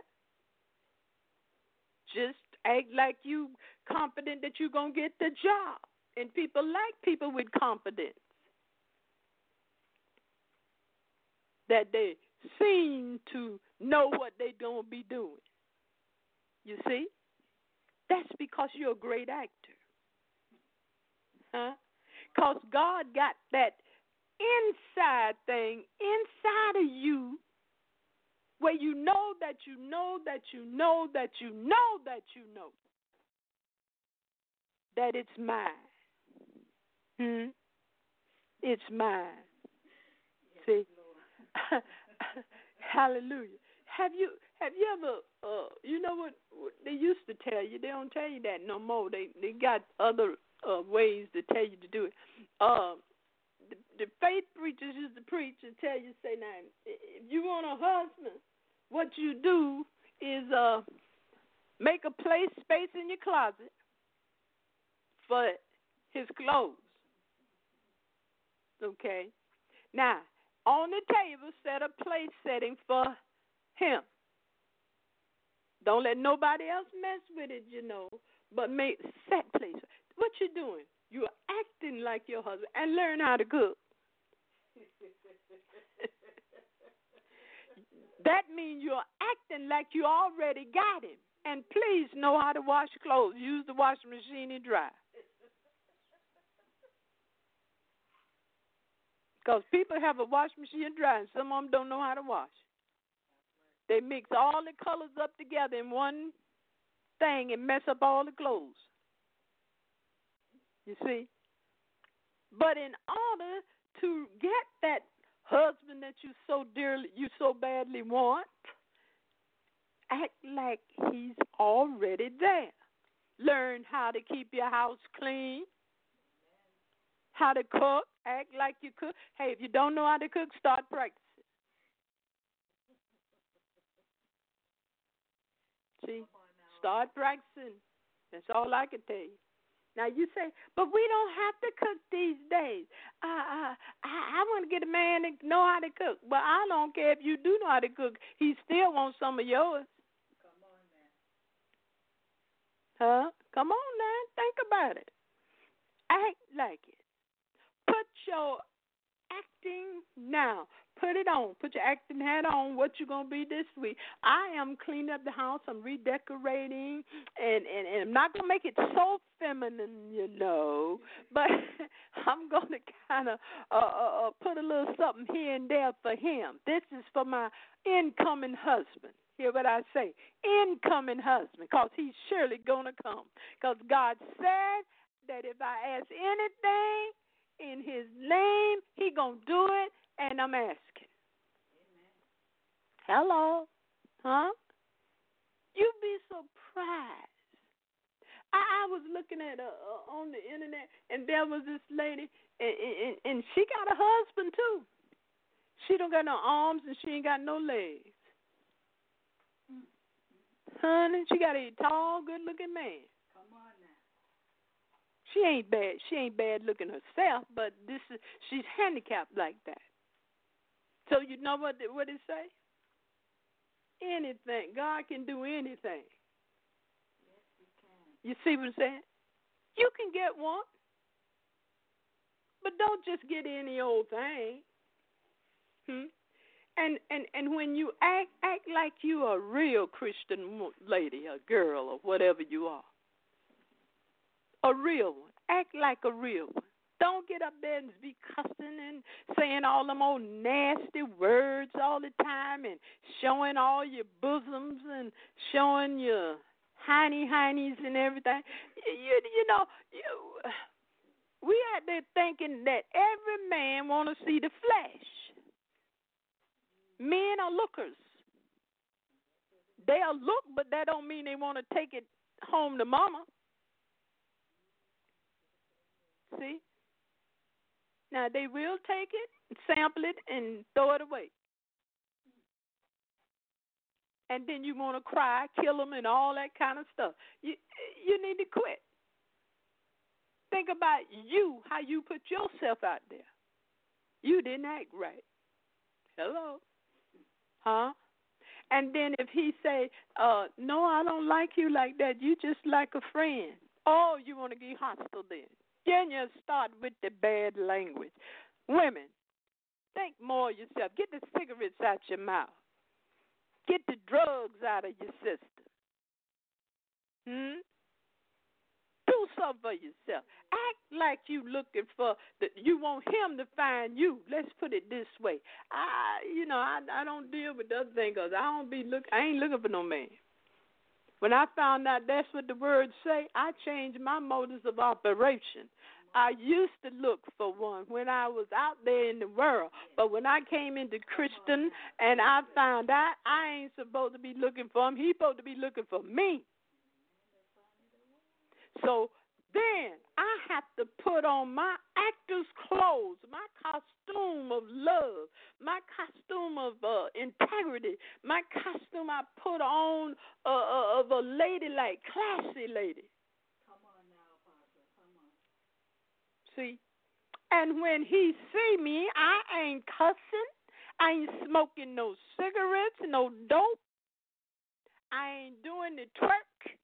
Just act like you confident that you're going to get the job. And people like people with confidence. That they seem to know what they're going to be doing. You see? That's because you're a great actor. Huh? Because God got that inside thing inside of you where you know that you know that you know that you know that you know that it's mine. Hmm? It's mine. See? Hallelujah. Have you have you ever uh you know what, what they used to tell you? They don't tell you that no more. They they got other uh, ways to tell you to do it. Uh, the, the faith preachers used to preach and tell you, say, now, if you want a husband, what you do is uh make a place space in your closet for his clothes. Okay. Now, on the table, set a place setting for him. Don't let nobody else mess with it, you know, but make set place. What you doing? You're acting like your husband and learn how to cook. That means you're acting like you already got him. And please know how to wash clothes. Use the washing machine and dry. Because people have a washing machine and dry, and some of them don't know how to wash. They mix all the colors up together in one thing and mess up all the clothes. You see? But in order to get that husband that you so dearly, you so badly want, act like he's already there. Learn how to keep your house clean, how to cook, act like you cook. Hey, if you don't know how to cook, start practicing. See, start practicing. That's all I can tell you. Now you say, but we don't have to cook these days. Uh, uh, I, I want to get a man that know how to cook. But I don't care if you do know how to cook. He still wants some of yours. Come on now. Huh? Come on now. Think about it. Act like it. Put your acting now. Put it on. Put your acting hat on. What you gonna be this week? I am cleaning up the house. I'm redecorating, and and, and I'm not gonna make it so feminine, you know. But I'm gonna kind of uh, uh, uh, put a little something here and there for him. This is for my incoming husband. Hear what I say? Incoming husband, because he's surely gonna come. Because God said that if I ask anything in His name, He gonna do it. And I'm asking. Amen. Hello. Huh? You'd be surprised. I, I was looking at uh, uh, on the internet, and there was this lady, and, and, and she got a husband, too. She don't got no arms, and she ain't got no legs. Honey, she got a tall, good-looking man. Come on now. She ain't bad. She ain't bad looking herself, but this is she's handicapped like that. So you know what what it say? Anything. God can do anything. Yes, He can. You see what I'm saying? You can get one, but don't just get any old thing. Hmm? And and and when you act act like you a real Christian lady, a girl, or whatever you are, a real one. Act like a real one. Don't get up there and be cussing and saying all them old nasty words all the time and showing all your bosoms and showing your hiney heinies and everything. You, you know, you, we out there thinking that every man want to see the flesh. Men are lookers. They'll look, but that don't mean they want to take it home to mama. See? Now, they will take it, sample it, and throw it away. And then you want to cry, kill them, and all that kind of stuff. You, you need to quit. Think about you, how you put yourself out there. You didn't act right. Hello? Huh? And then if he say, uh, no, I don't like you like that, you just like a friend. Oh, you want to get hostile then. Then you start with the bad language. Women, think more of yourself. Get the cigarettes out your mouth. Get the drugs out of your system. Hmm? Do something for yourself. Act like you looking for, the, you want him to find you. Let's put it this way. I, you know, I, I don't deal with the other thing because I don't be look. I ain't looking for no man. When I found out that's what the words say, I changed my motives of operation. I used to look for one when I was out there in the world. But when I came into Christian and I found out I ain't supposed to be looking for him, he's supposed to be looking for me. So then I have to put on my actor's clothes, my costume of love, my costume of uh, integrity, my costume I put on uh, uh, of a ladylike, classy lady. Come on now, Apostle, come on. See? And when he see me, I ain't cussing. I ain't smoking no cigarettes, no dope. I ain't doing the twerk.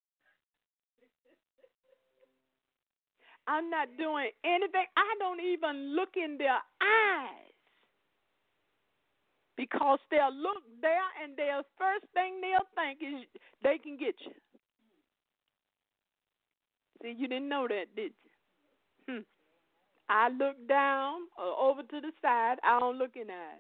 I'm not doing anything. I don't even look in their eyes because they'll look there and their first thing they'll think is they can get you. See, you didn't know that, did you? Hmm. I look down or over to the side. I don't look in the eyes.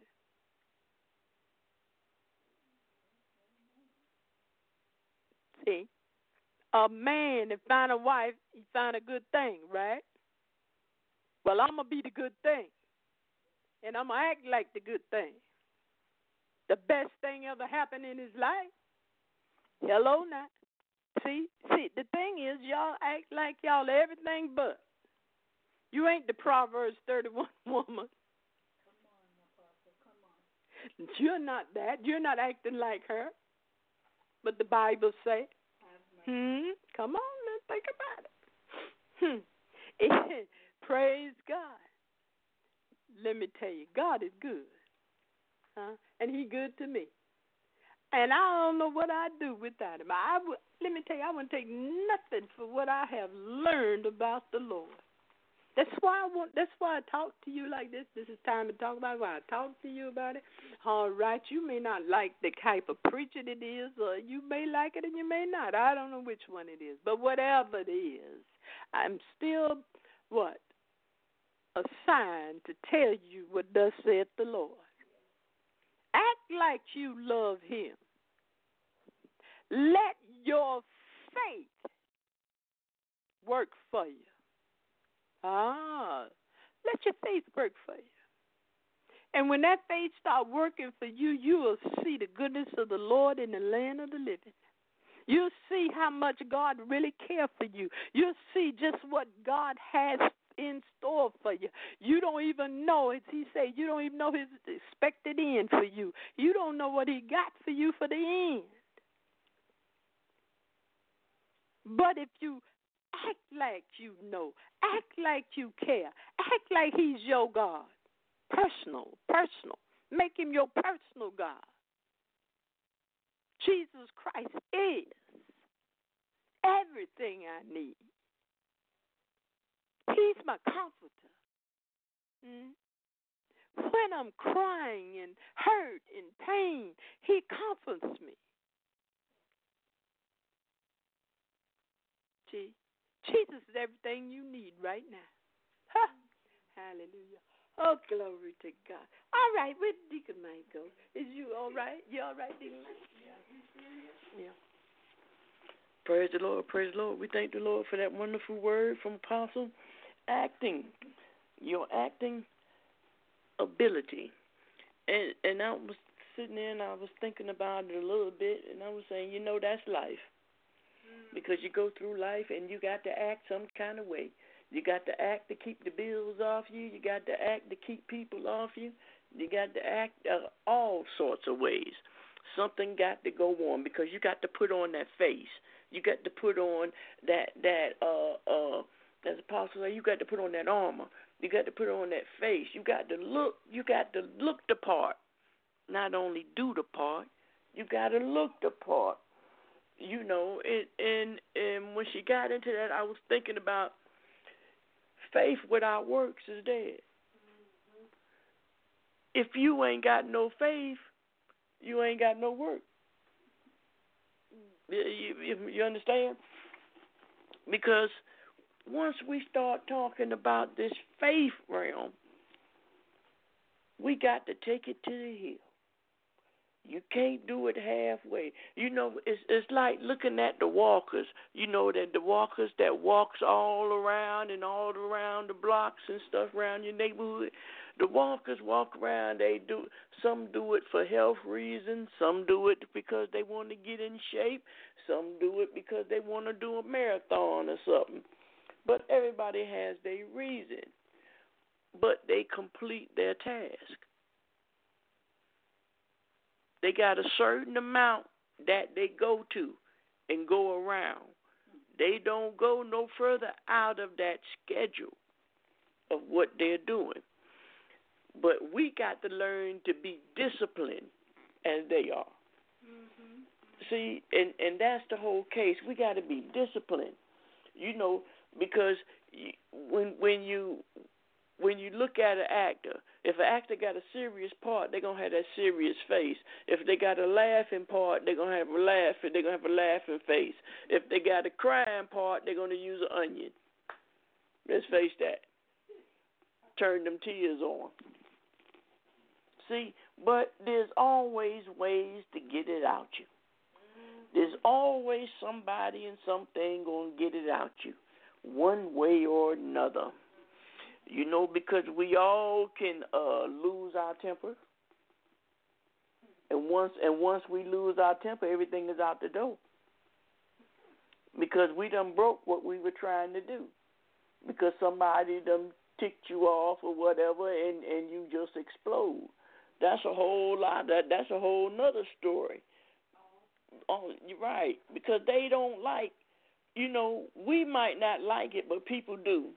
See? A man that find a wife, he find a good thing, right? Well, I'm going to be the good thing. And I'm going to act like the good thing. The best thing ever happened in his life. Hello now. See, see, the thing is, y'all act like y'all everything but. You ain't the Proverbs thirty-one woman. Come on, Apostle, come on. You're not that. You're not acting like her. But the Bible say, hmm, come on now, think about it. Hmm. Praise God. Let me tell you, God is good. Huh? And he good to me. And I don't know what I'd do without him. I would, let me tell you, I wouldn't take nothing for what I have learned about the Lord. That's why I want. That's why I talk to you like this. This is time to talk about it. Why I talk to you about it. All right, you may not like the type of preaching it is, or you may like it and you may not. I don't know which one it is, but whatever it is, I'm still what assigned to tell you what thus saith the Lord. Act like you love him. Let your faith work for you. Ah, let your faith work for you. And when that faith starts working for you, you will see the goodness of the Lord in the land of the living. You'll see how much God really cares for you. You'll see just what God has in store for you. You don't even know, as he said, you don't even know his expected end for you. You don't know what he got for you for the end. But if you act like you know, act like you care, act like he's your God, personal, personal. Make him your personal God. Jesus Christ is everything I need. He's my comforter. Mm? When I'm crying and hurt and pain, he comforts me. See, Jesus is everything you need right now. Huh? Hallelujah. Oh, glory to God. All right, where did Deacon Mike go? Is you all right? You all right, Deacon Mike? Yeah. Praise the Lord, praise the Lord. We thank the Lord for that wonderful word from Apostle. Acting, your acting ability. And and I was sitting there and I was thinking about it a little bit, and I was saying, you know, that's life. Because you go through life and you got to act some kind of way. You got to act to keep the bills off you. You got to act to keep people off you. You got to act uh, all sorts of ways. Something got to go on because you got to put on that face. You got to put on that, that uh, uh, as Apostle said, you got to put on that armor. You got to put on that face. You got to look, you got to look the part. Not only do the part, you got to look the part. You know, it, and and when she got into that, I was thinking about faith without works is dead. Mm-hmm. If you ain't got no faith, you ain't got no work. You, you, you understand? Because once we start talking about this faith realm, we got to take it to the hill. You can't do it halfway. You know, it's it's like looking at the walkers. You know, that the walkers that walks all around and all around the blocks and stuff around your neighborhood. The walkers walk around. They do some do it for health reasons. Some do it because they want to get in shape. Some do it because they want to do a marathon or something. But everybody has their reason. But they complete their task. They got a certain amount that they go to and go around. They don't go no further out of that schedule of what they're doing. But we got to learn to be disciplined as they are. Mm-hmm. See, and, and that's the whole case. We got to be disciplined, you know, because when when you when you look at an actor, if an actor got a serious part, they're gonna have that serious face. If they got a laughing part, they're gonna have a laugh. They're gonna have a laughing face. If they got a crying part, they're gonna use an onion. Let's face that. Turn them tears on. See, but there's always ways to get it out you. There's always somebody and something gonna get it out you, one way or another. You know, because we all can uh, lose our temper, and once and once we lose our temper, everything is out the door. Because we done broke what we were trying to do. Because somebody done ticked you off or whatever, and, and you just explode. That's a whole lot. That that's a whole nother story. Oh, you're right. Because they don't like you know, we might not like it, but people do.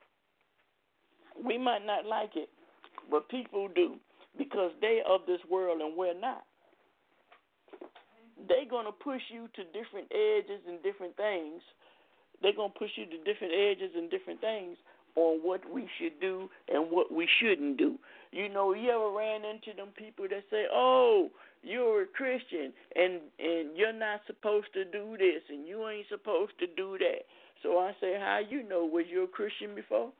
We might not like it, but people do because they of this world and we're not. They're going to push you to different edges and different things. They're going to push you to different edges and different things on what we should do and what we shouldn't do. You know, you ever ran into them people that say, oh, you're a Christian and, and you're not supposed to do this and you ain't supposed to do that. So I say, how you know? Was you a Christian before?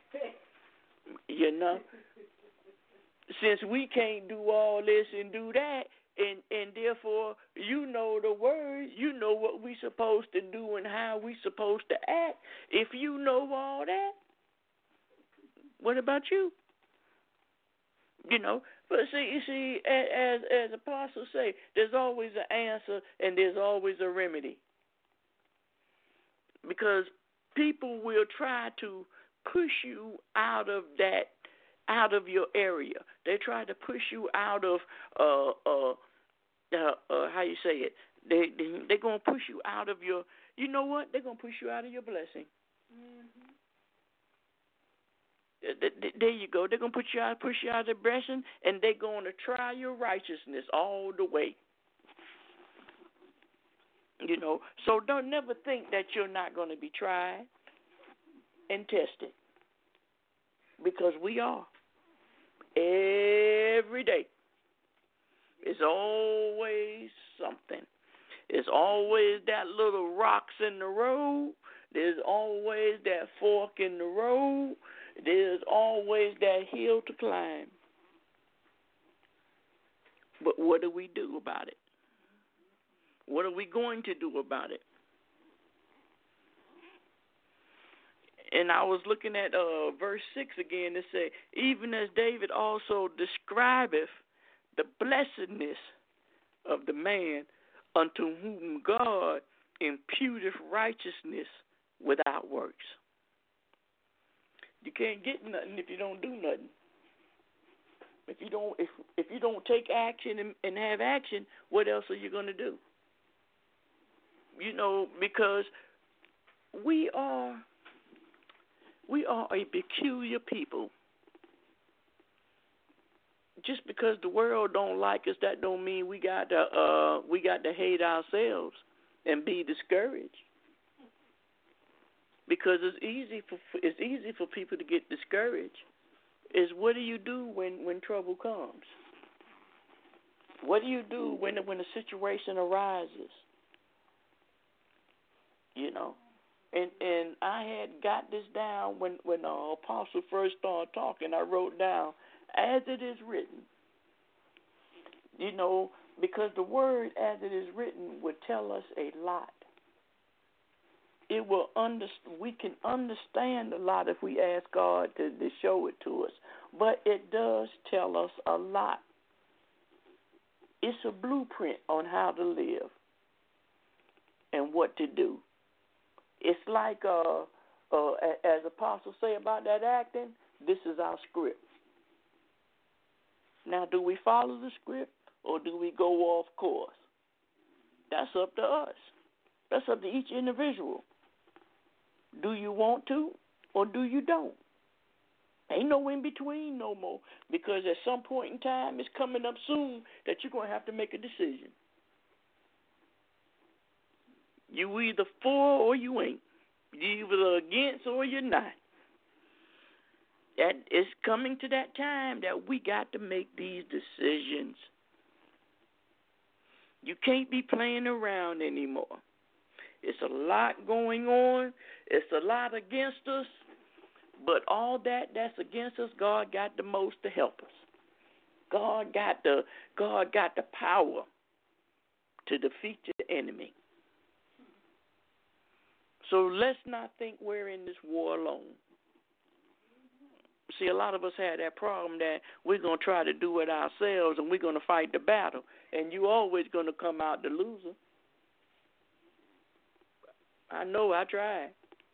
You know? Since we can't do all this and do that, and, and therefore you know the words, you know what we supposed to do and how we supposed to act. If you know all that, what about you? You know, but see, you see, as as apostles say, there's always an answer and there's always a remedy. Because people will try to push you out of that, out of your area. They try to push you out of, uh, uh, uh, uh how you say it? They, they they're gonna push you out of your. You know what? They're gonna push you out of your blessing. Mm-hmm. There you go. They're gonna put you out, push you out of the blessing, and they're gonna try your righteousness all the way. You know, so don't never think that you're not going to be tried and tested, because we are. Every day. It's always something. It's always that little rocks in the road. There's always that fork in the road. There's always that hill to climb. But what do we do about it? What are we going to do about it? And I was looking at uh, verse six again. It said, even as David also describeth the blessedness of the man unto whom God imputeth righteousness without works. You can't get nothing if you don't do nothing. If you don't, if if you don't take action and, and have action, what else are you going to do? You know, because we are we are a peculiar people. Just because the world don't like us, that don't mean we got to uh, we got to hate ourselves and be discouraged. Because it's easy for it's easy for people to get discouraged. Is what do you do when, when trouble comes? What do you do when when a situation arises? You know, and and I had got this down when when the apostle first started talking. I wrote down, as it is written. You know, because the word as it is written would tell us a lot. It will under, we can understand a lot if we ask God to, to show it to us. But it does tell us a lot. It's a blueprint on how to live and what to do. It's like, uh, uh, as apostles say about that acting, this is our script. Now, do we follow the script or do we go off course? That's up to us. That's up to each individual. Do you want to or do you don't? Ain't no in between no more, because at some point in time, it's coming up soon that you're going to have to make a decision. You either for or you ain't. You either against or you're not. That it's coming to that time that we got to make these decisions. You can't be playing around anymore. It's a lot going on. It's a lot against us. But all that that's against us, God got the most to help us. God got the God got the power to defeat the enemy. So let's not think we're in this war alone. See, a lot of us had that problem that we're going to try to do it ourselves and we're going to fight the battle. And you're always going to come out the loser. I know, I tried.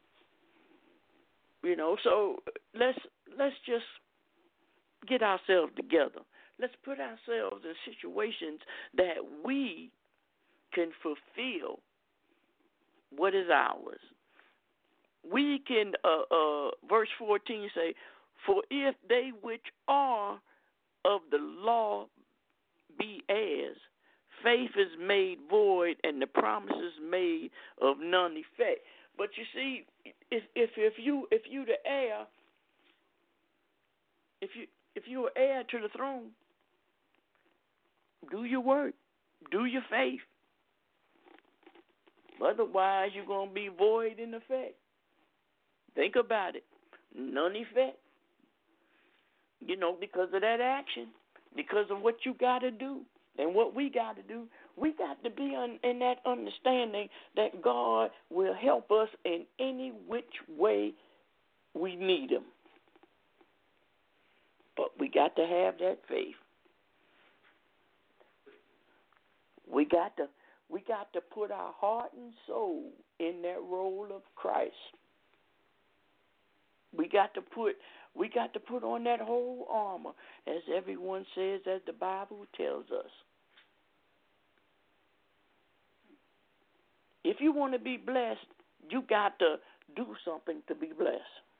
You know, so let's let's just get ourselves together. Let's put ourselves in situations that we can fulfill what is ours. We can, uh, uh, verse fourteen say, for if they which are of the law be heirs, faith is made void, and the promises made of none effect. But you see, if if if you if you the heir, if you if you are heir to the throne, do your work, do your faith. Otherwise, you're gonna be void in effect. Think about it, none effect. You know, because of that action, because of what you got to do and what we got to do. We got to be un, in that understanding that God will help us in any which way we need Him. But we got to have that faith. We got to we got to put our heart and soul in that role of Christ. We got to put we got to put on that whole armor, as everyone says, as the Bible tells us. If you want to be blessed, you got to do something to be blessed.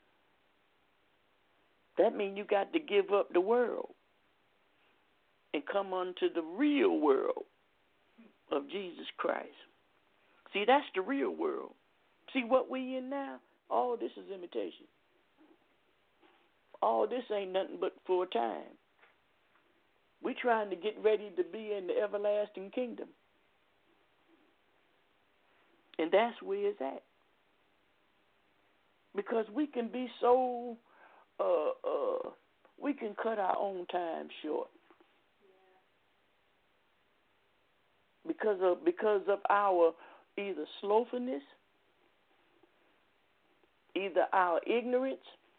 That means you got to give up the world and come unto the real world of Jesus Christ. See, that's the real world. See what we in now? All this is imitation. All this ain't nothing but for a time. We're trying to get ready to be in the everlasting kingdom. And that's where it's at. Because we can be so, uh, uh, we can cut our own time short. Because of because of our either slothfulness, either our ignorance,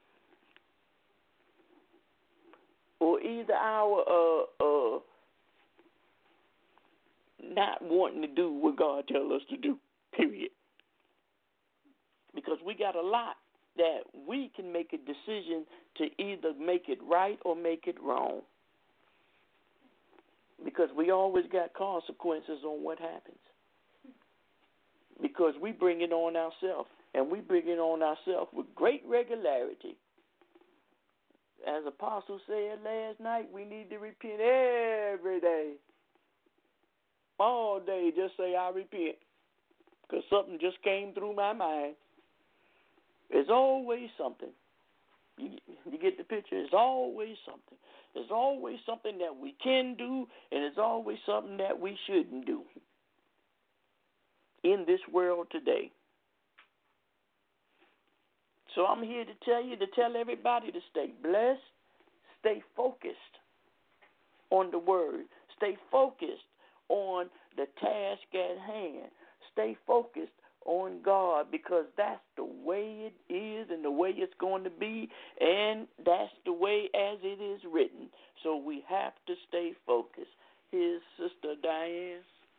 or either our uh, uh, not wanting to do what God tells us to do, period. Because we got a lot that we can make a decision to either make it right or make it wrong. Because we always got consequences on what happens. Because we bring it on ourselves, and we bring it on ourselves with great regularity. As Apostle said last night, we need to repent every day. All day, just say, I repent. Because something just came through my mind. There's always something. You, you get the picture? There's always something. There's always something that we can do, and there's always something that we shouldn't do in this world today. So I'm here to tell you, to tell everybody to stay blessed, stay focused on the word, stay focused on the task at hand, stay focused on God, because that's the way it is and the way it's going to be, and that's the way as it is written. So we have to stay focused. Here's Sister Diane.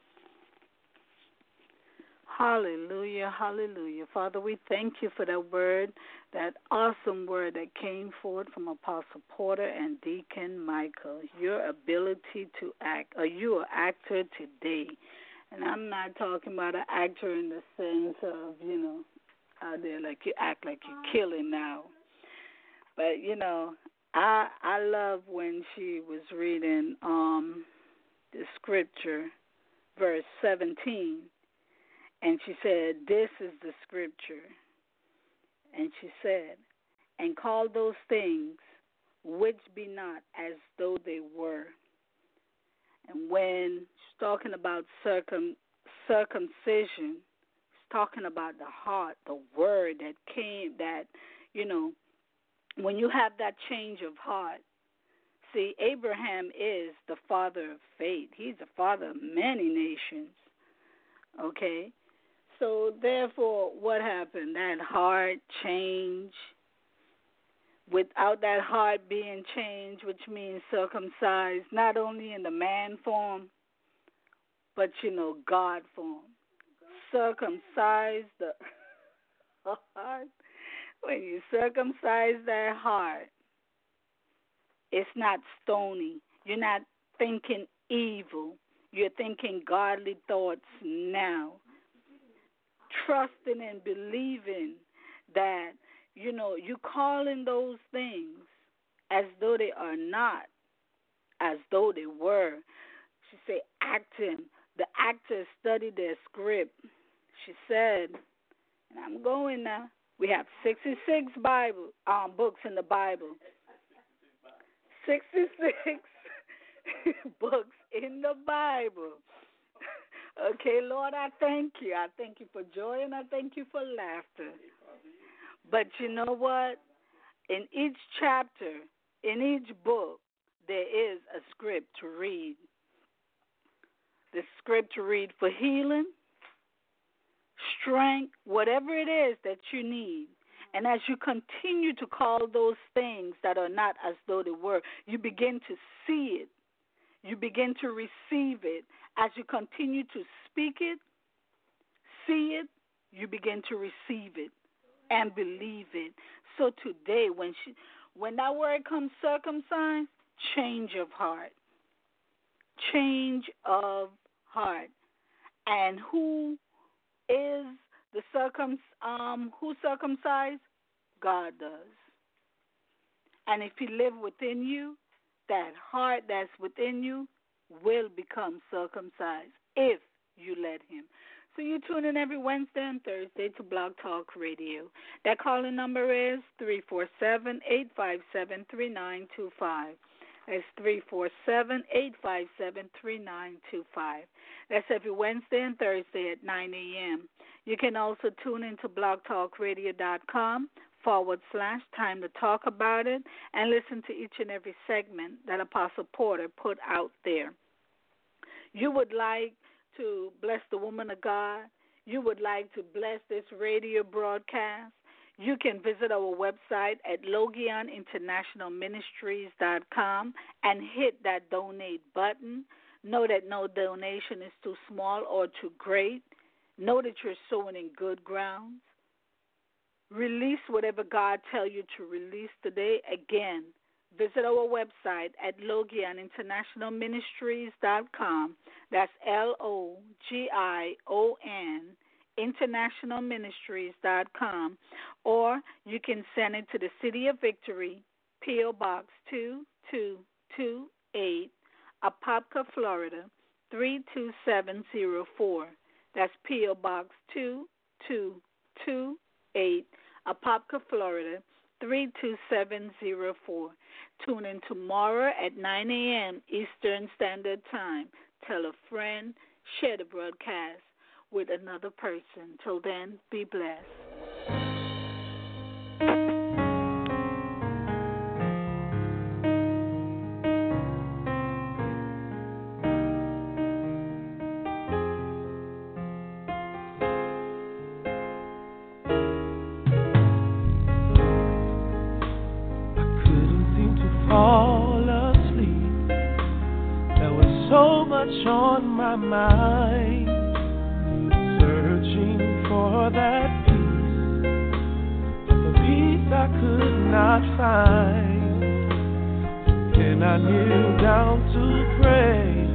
Hallelujah, hallelujah. Father, we thank you for that word, that awesome word that came forth from Apostle Porter and Deacon Michael. Your ability to act, or you are actor today. And I'm not talking about an actor in the sense of, you know, out there like you act like you're killing now. But, you know, I I love when she was reading um, the scripture, verse seventeen. And she said, this is the scripture. And she said, and call those things which be not as though they were. And when she's talking about circum, circumcision, she's talking about the heart, the word that came, that, you know, when you have that change of heart. See, Abraham is the father of faith. He's the father of many nations. Okay? So, therefore, what happened? That heart change. Without that heart being changed, which means circumcised, not only in the man form, but, you know, God form. Circumcise the heart. When you circumcise that heart, it's not stony. You're not thinking evil. You're thinking godly thoughts now. trusting and believing that, you know, you calling those things as though they are not, as though they were. She said acting. The actors studied their script. She said, and I'm going now, we have sixty-six Bible um, books in the Bible. sixty-six books in the Bible. Okay, Lord, I thank you. I thank you for joy and I thank you for laughter. But you know what? In each chapter, in each book, there is a script to read. The script to read for healing, strength, whatever it is that you need. And as you continue to call those things that are not as though they were, you begin to see it. You begin to receive it. As you continue to speak it, see it, you begin to receive it and believe it. So today, when she, when that word comes circumcised, change of heart. Change of heart. And who is the circum um who circumcised? God does. And if he lives within you, that heart that's within you will become circumcised if you let him. So you tune in every Wednesday and Thursday to Blog Talk Radio. That calling number is three four seven, eight five seven, three nine two five. That's three four seven, eight five seven, three nine two five. That's every Wednesday and Thursday at nine a.m. You can also tune into blogtalkradio.com forward slash time to talk about it and listen to each and every segment that Apostle Porter put out there. You would like to bless the woman of God. You would like to bless this radio broadcast. You can visit our website at Logion International Ministries dot com and hit that donate button. Know that no donation is too small or too great. Know that you're sowing in good grounds. Release whatever God tells you to release today. Again, visit our website at Logion International Ministries dot com. That's L O G I O N International Ministries dot com, or you can send it to the City of Victory, P O. Box two two two eight, Apopka, Florida three two seven zero four. That's P O. Box two two two eight, Apopka, Florida three two seven zero four. Tune in tomorrow at nine a.m. Eastern Standard Time. Tell a friend, share the broadcast with another person. Till then, be blessed. I couldn't seem to fall asleep. There was so much on my mind. For that peace, the peace I could not find. Then I kneel down to pray,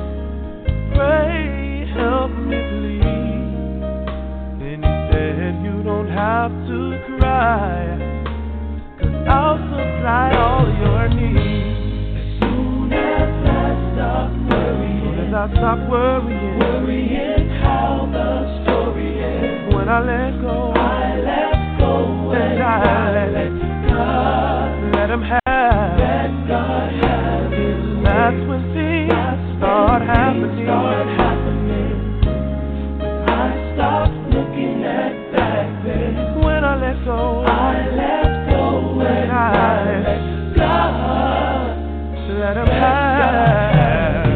pray, help me please. Then he said, you don't have to cry, 'cause I'll supply all your needs. As soon as I stop worrying, as soon as I stop worrying, worrying how the story ends. When I let go, I let go, and I let, let God, let him have, let God have his way. That's when things That's start when happening. Things start happening. When I stop looking at back then. When I let go, I let go, and I let God, let him have.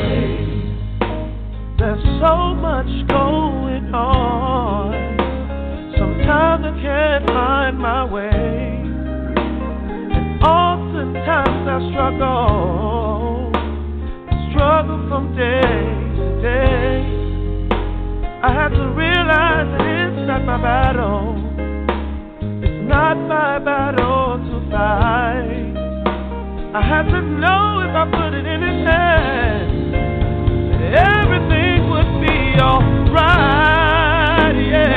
There's so much going on. Sometimes I can't find my way, and oftentimes I struggle, struggle from day to day. I have to realize that it's not my battle, it's not my battle to fight. I have to know if I put it in his hands, that everything would be alright, yeah.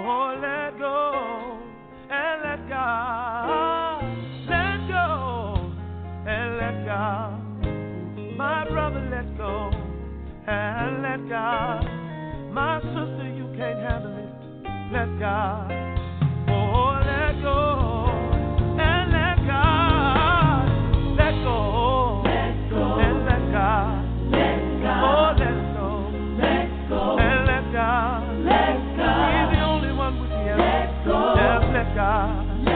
Oh, let go and let God. Let go and let God. My brother, let go and let God. My sister, you can't handle it. Let God. Oh, let go and let God. Let go, let go and let God. Let God. Oh, let go, let go and let God. Let God. He's the only one with the answer. Let go. Just let God.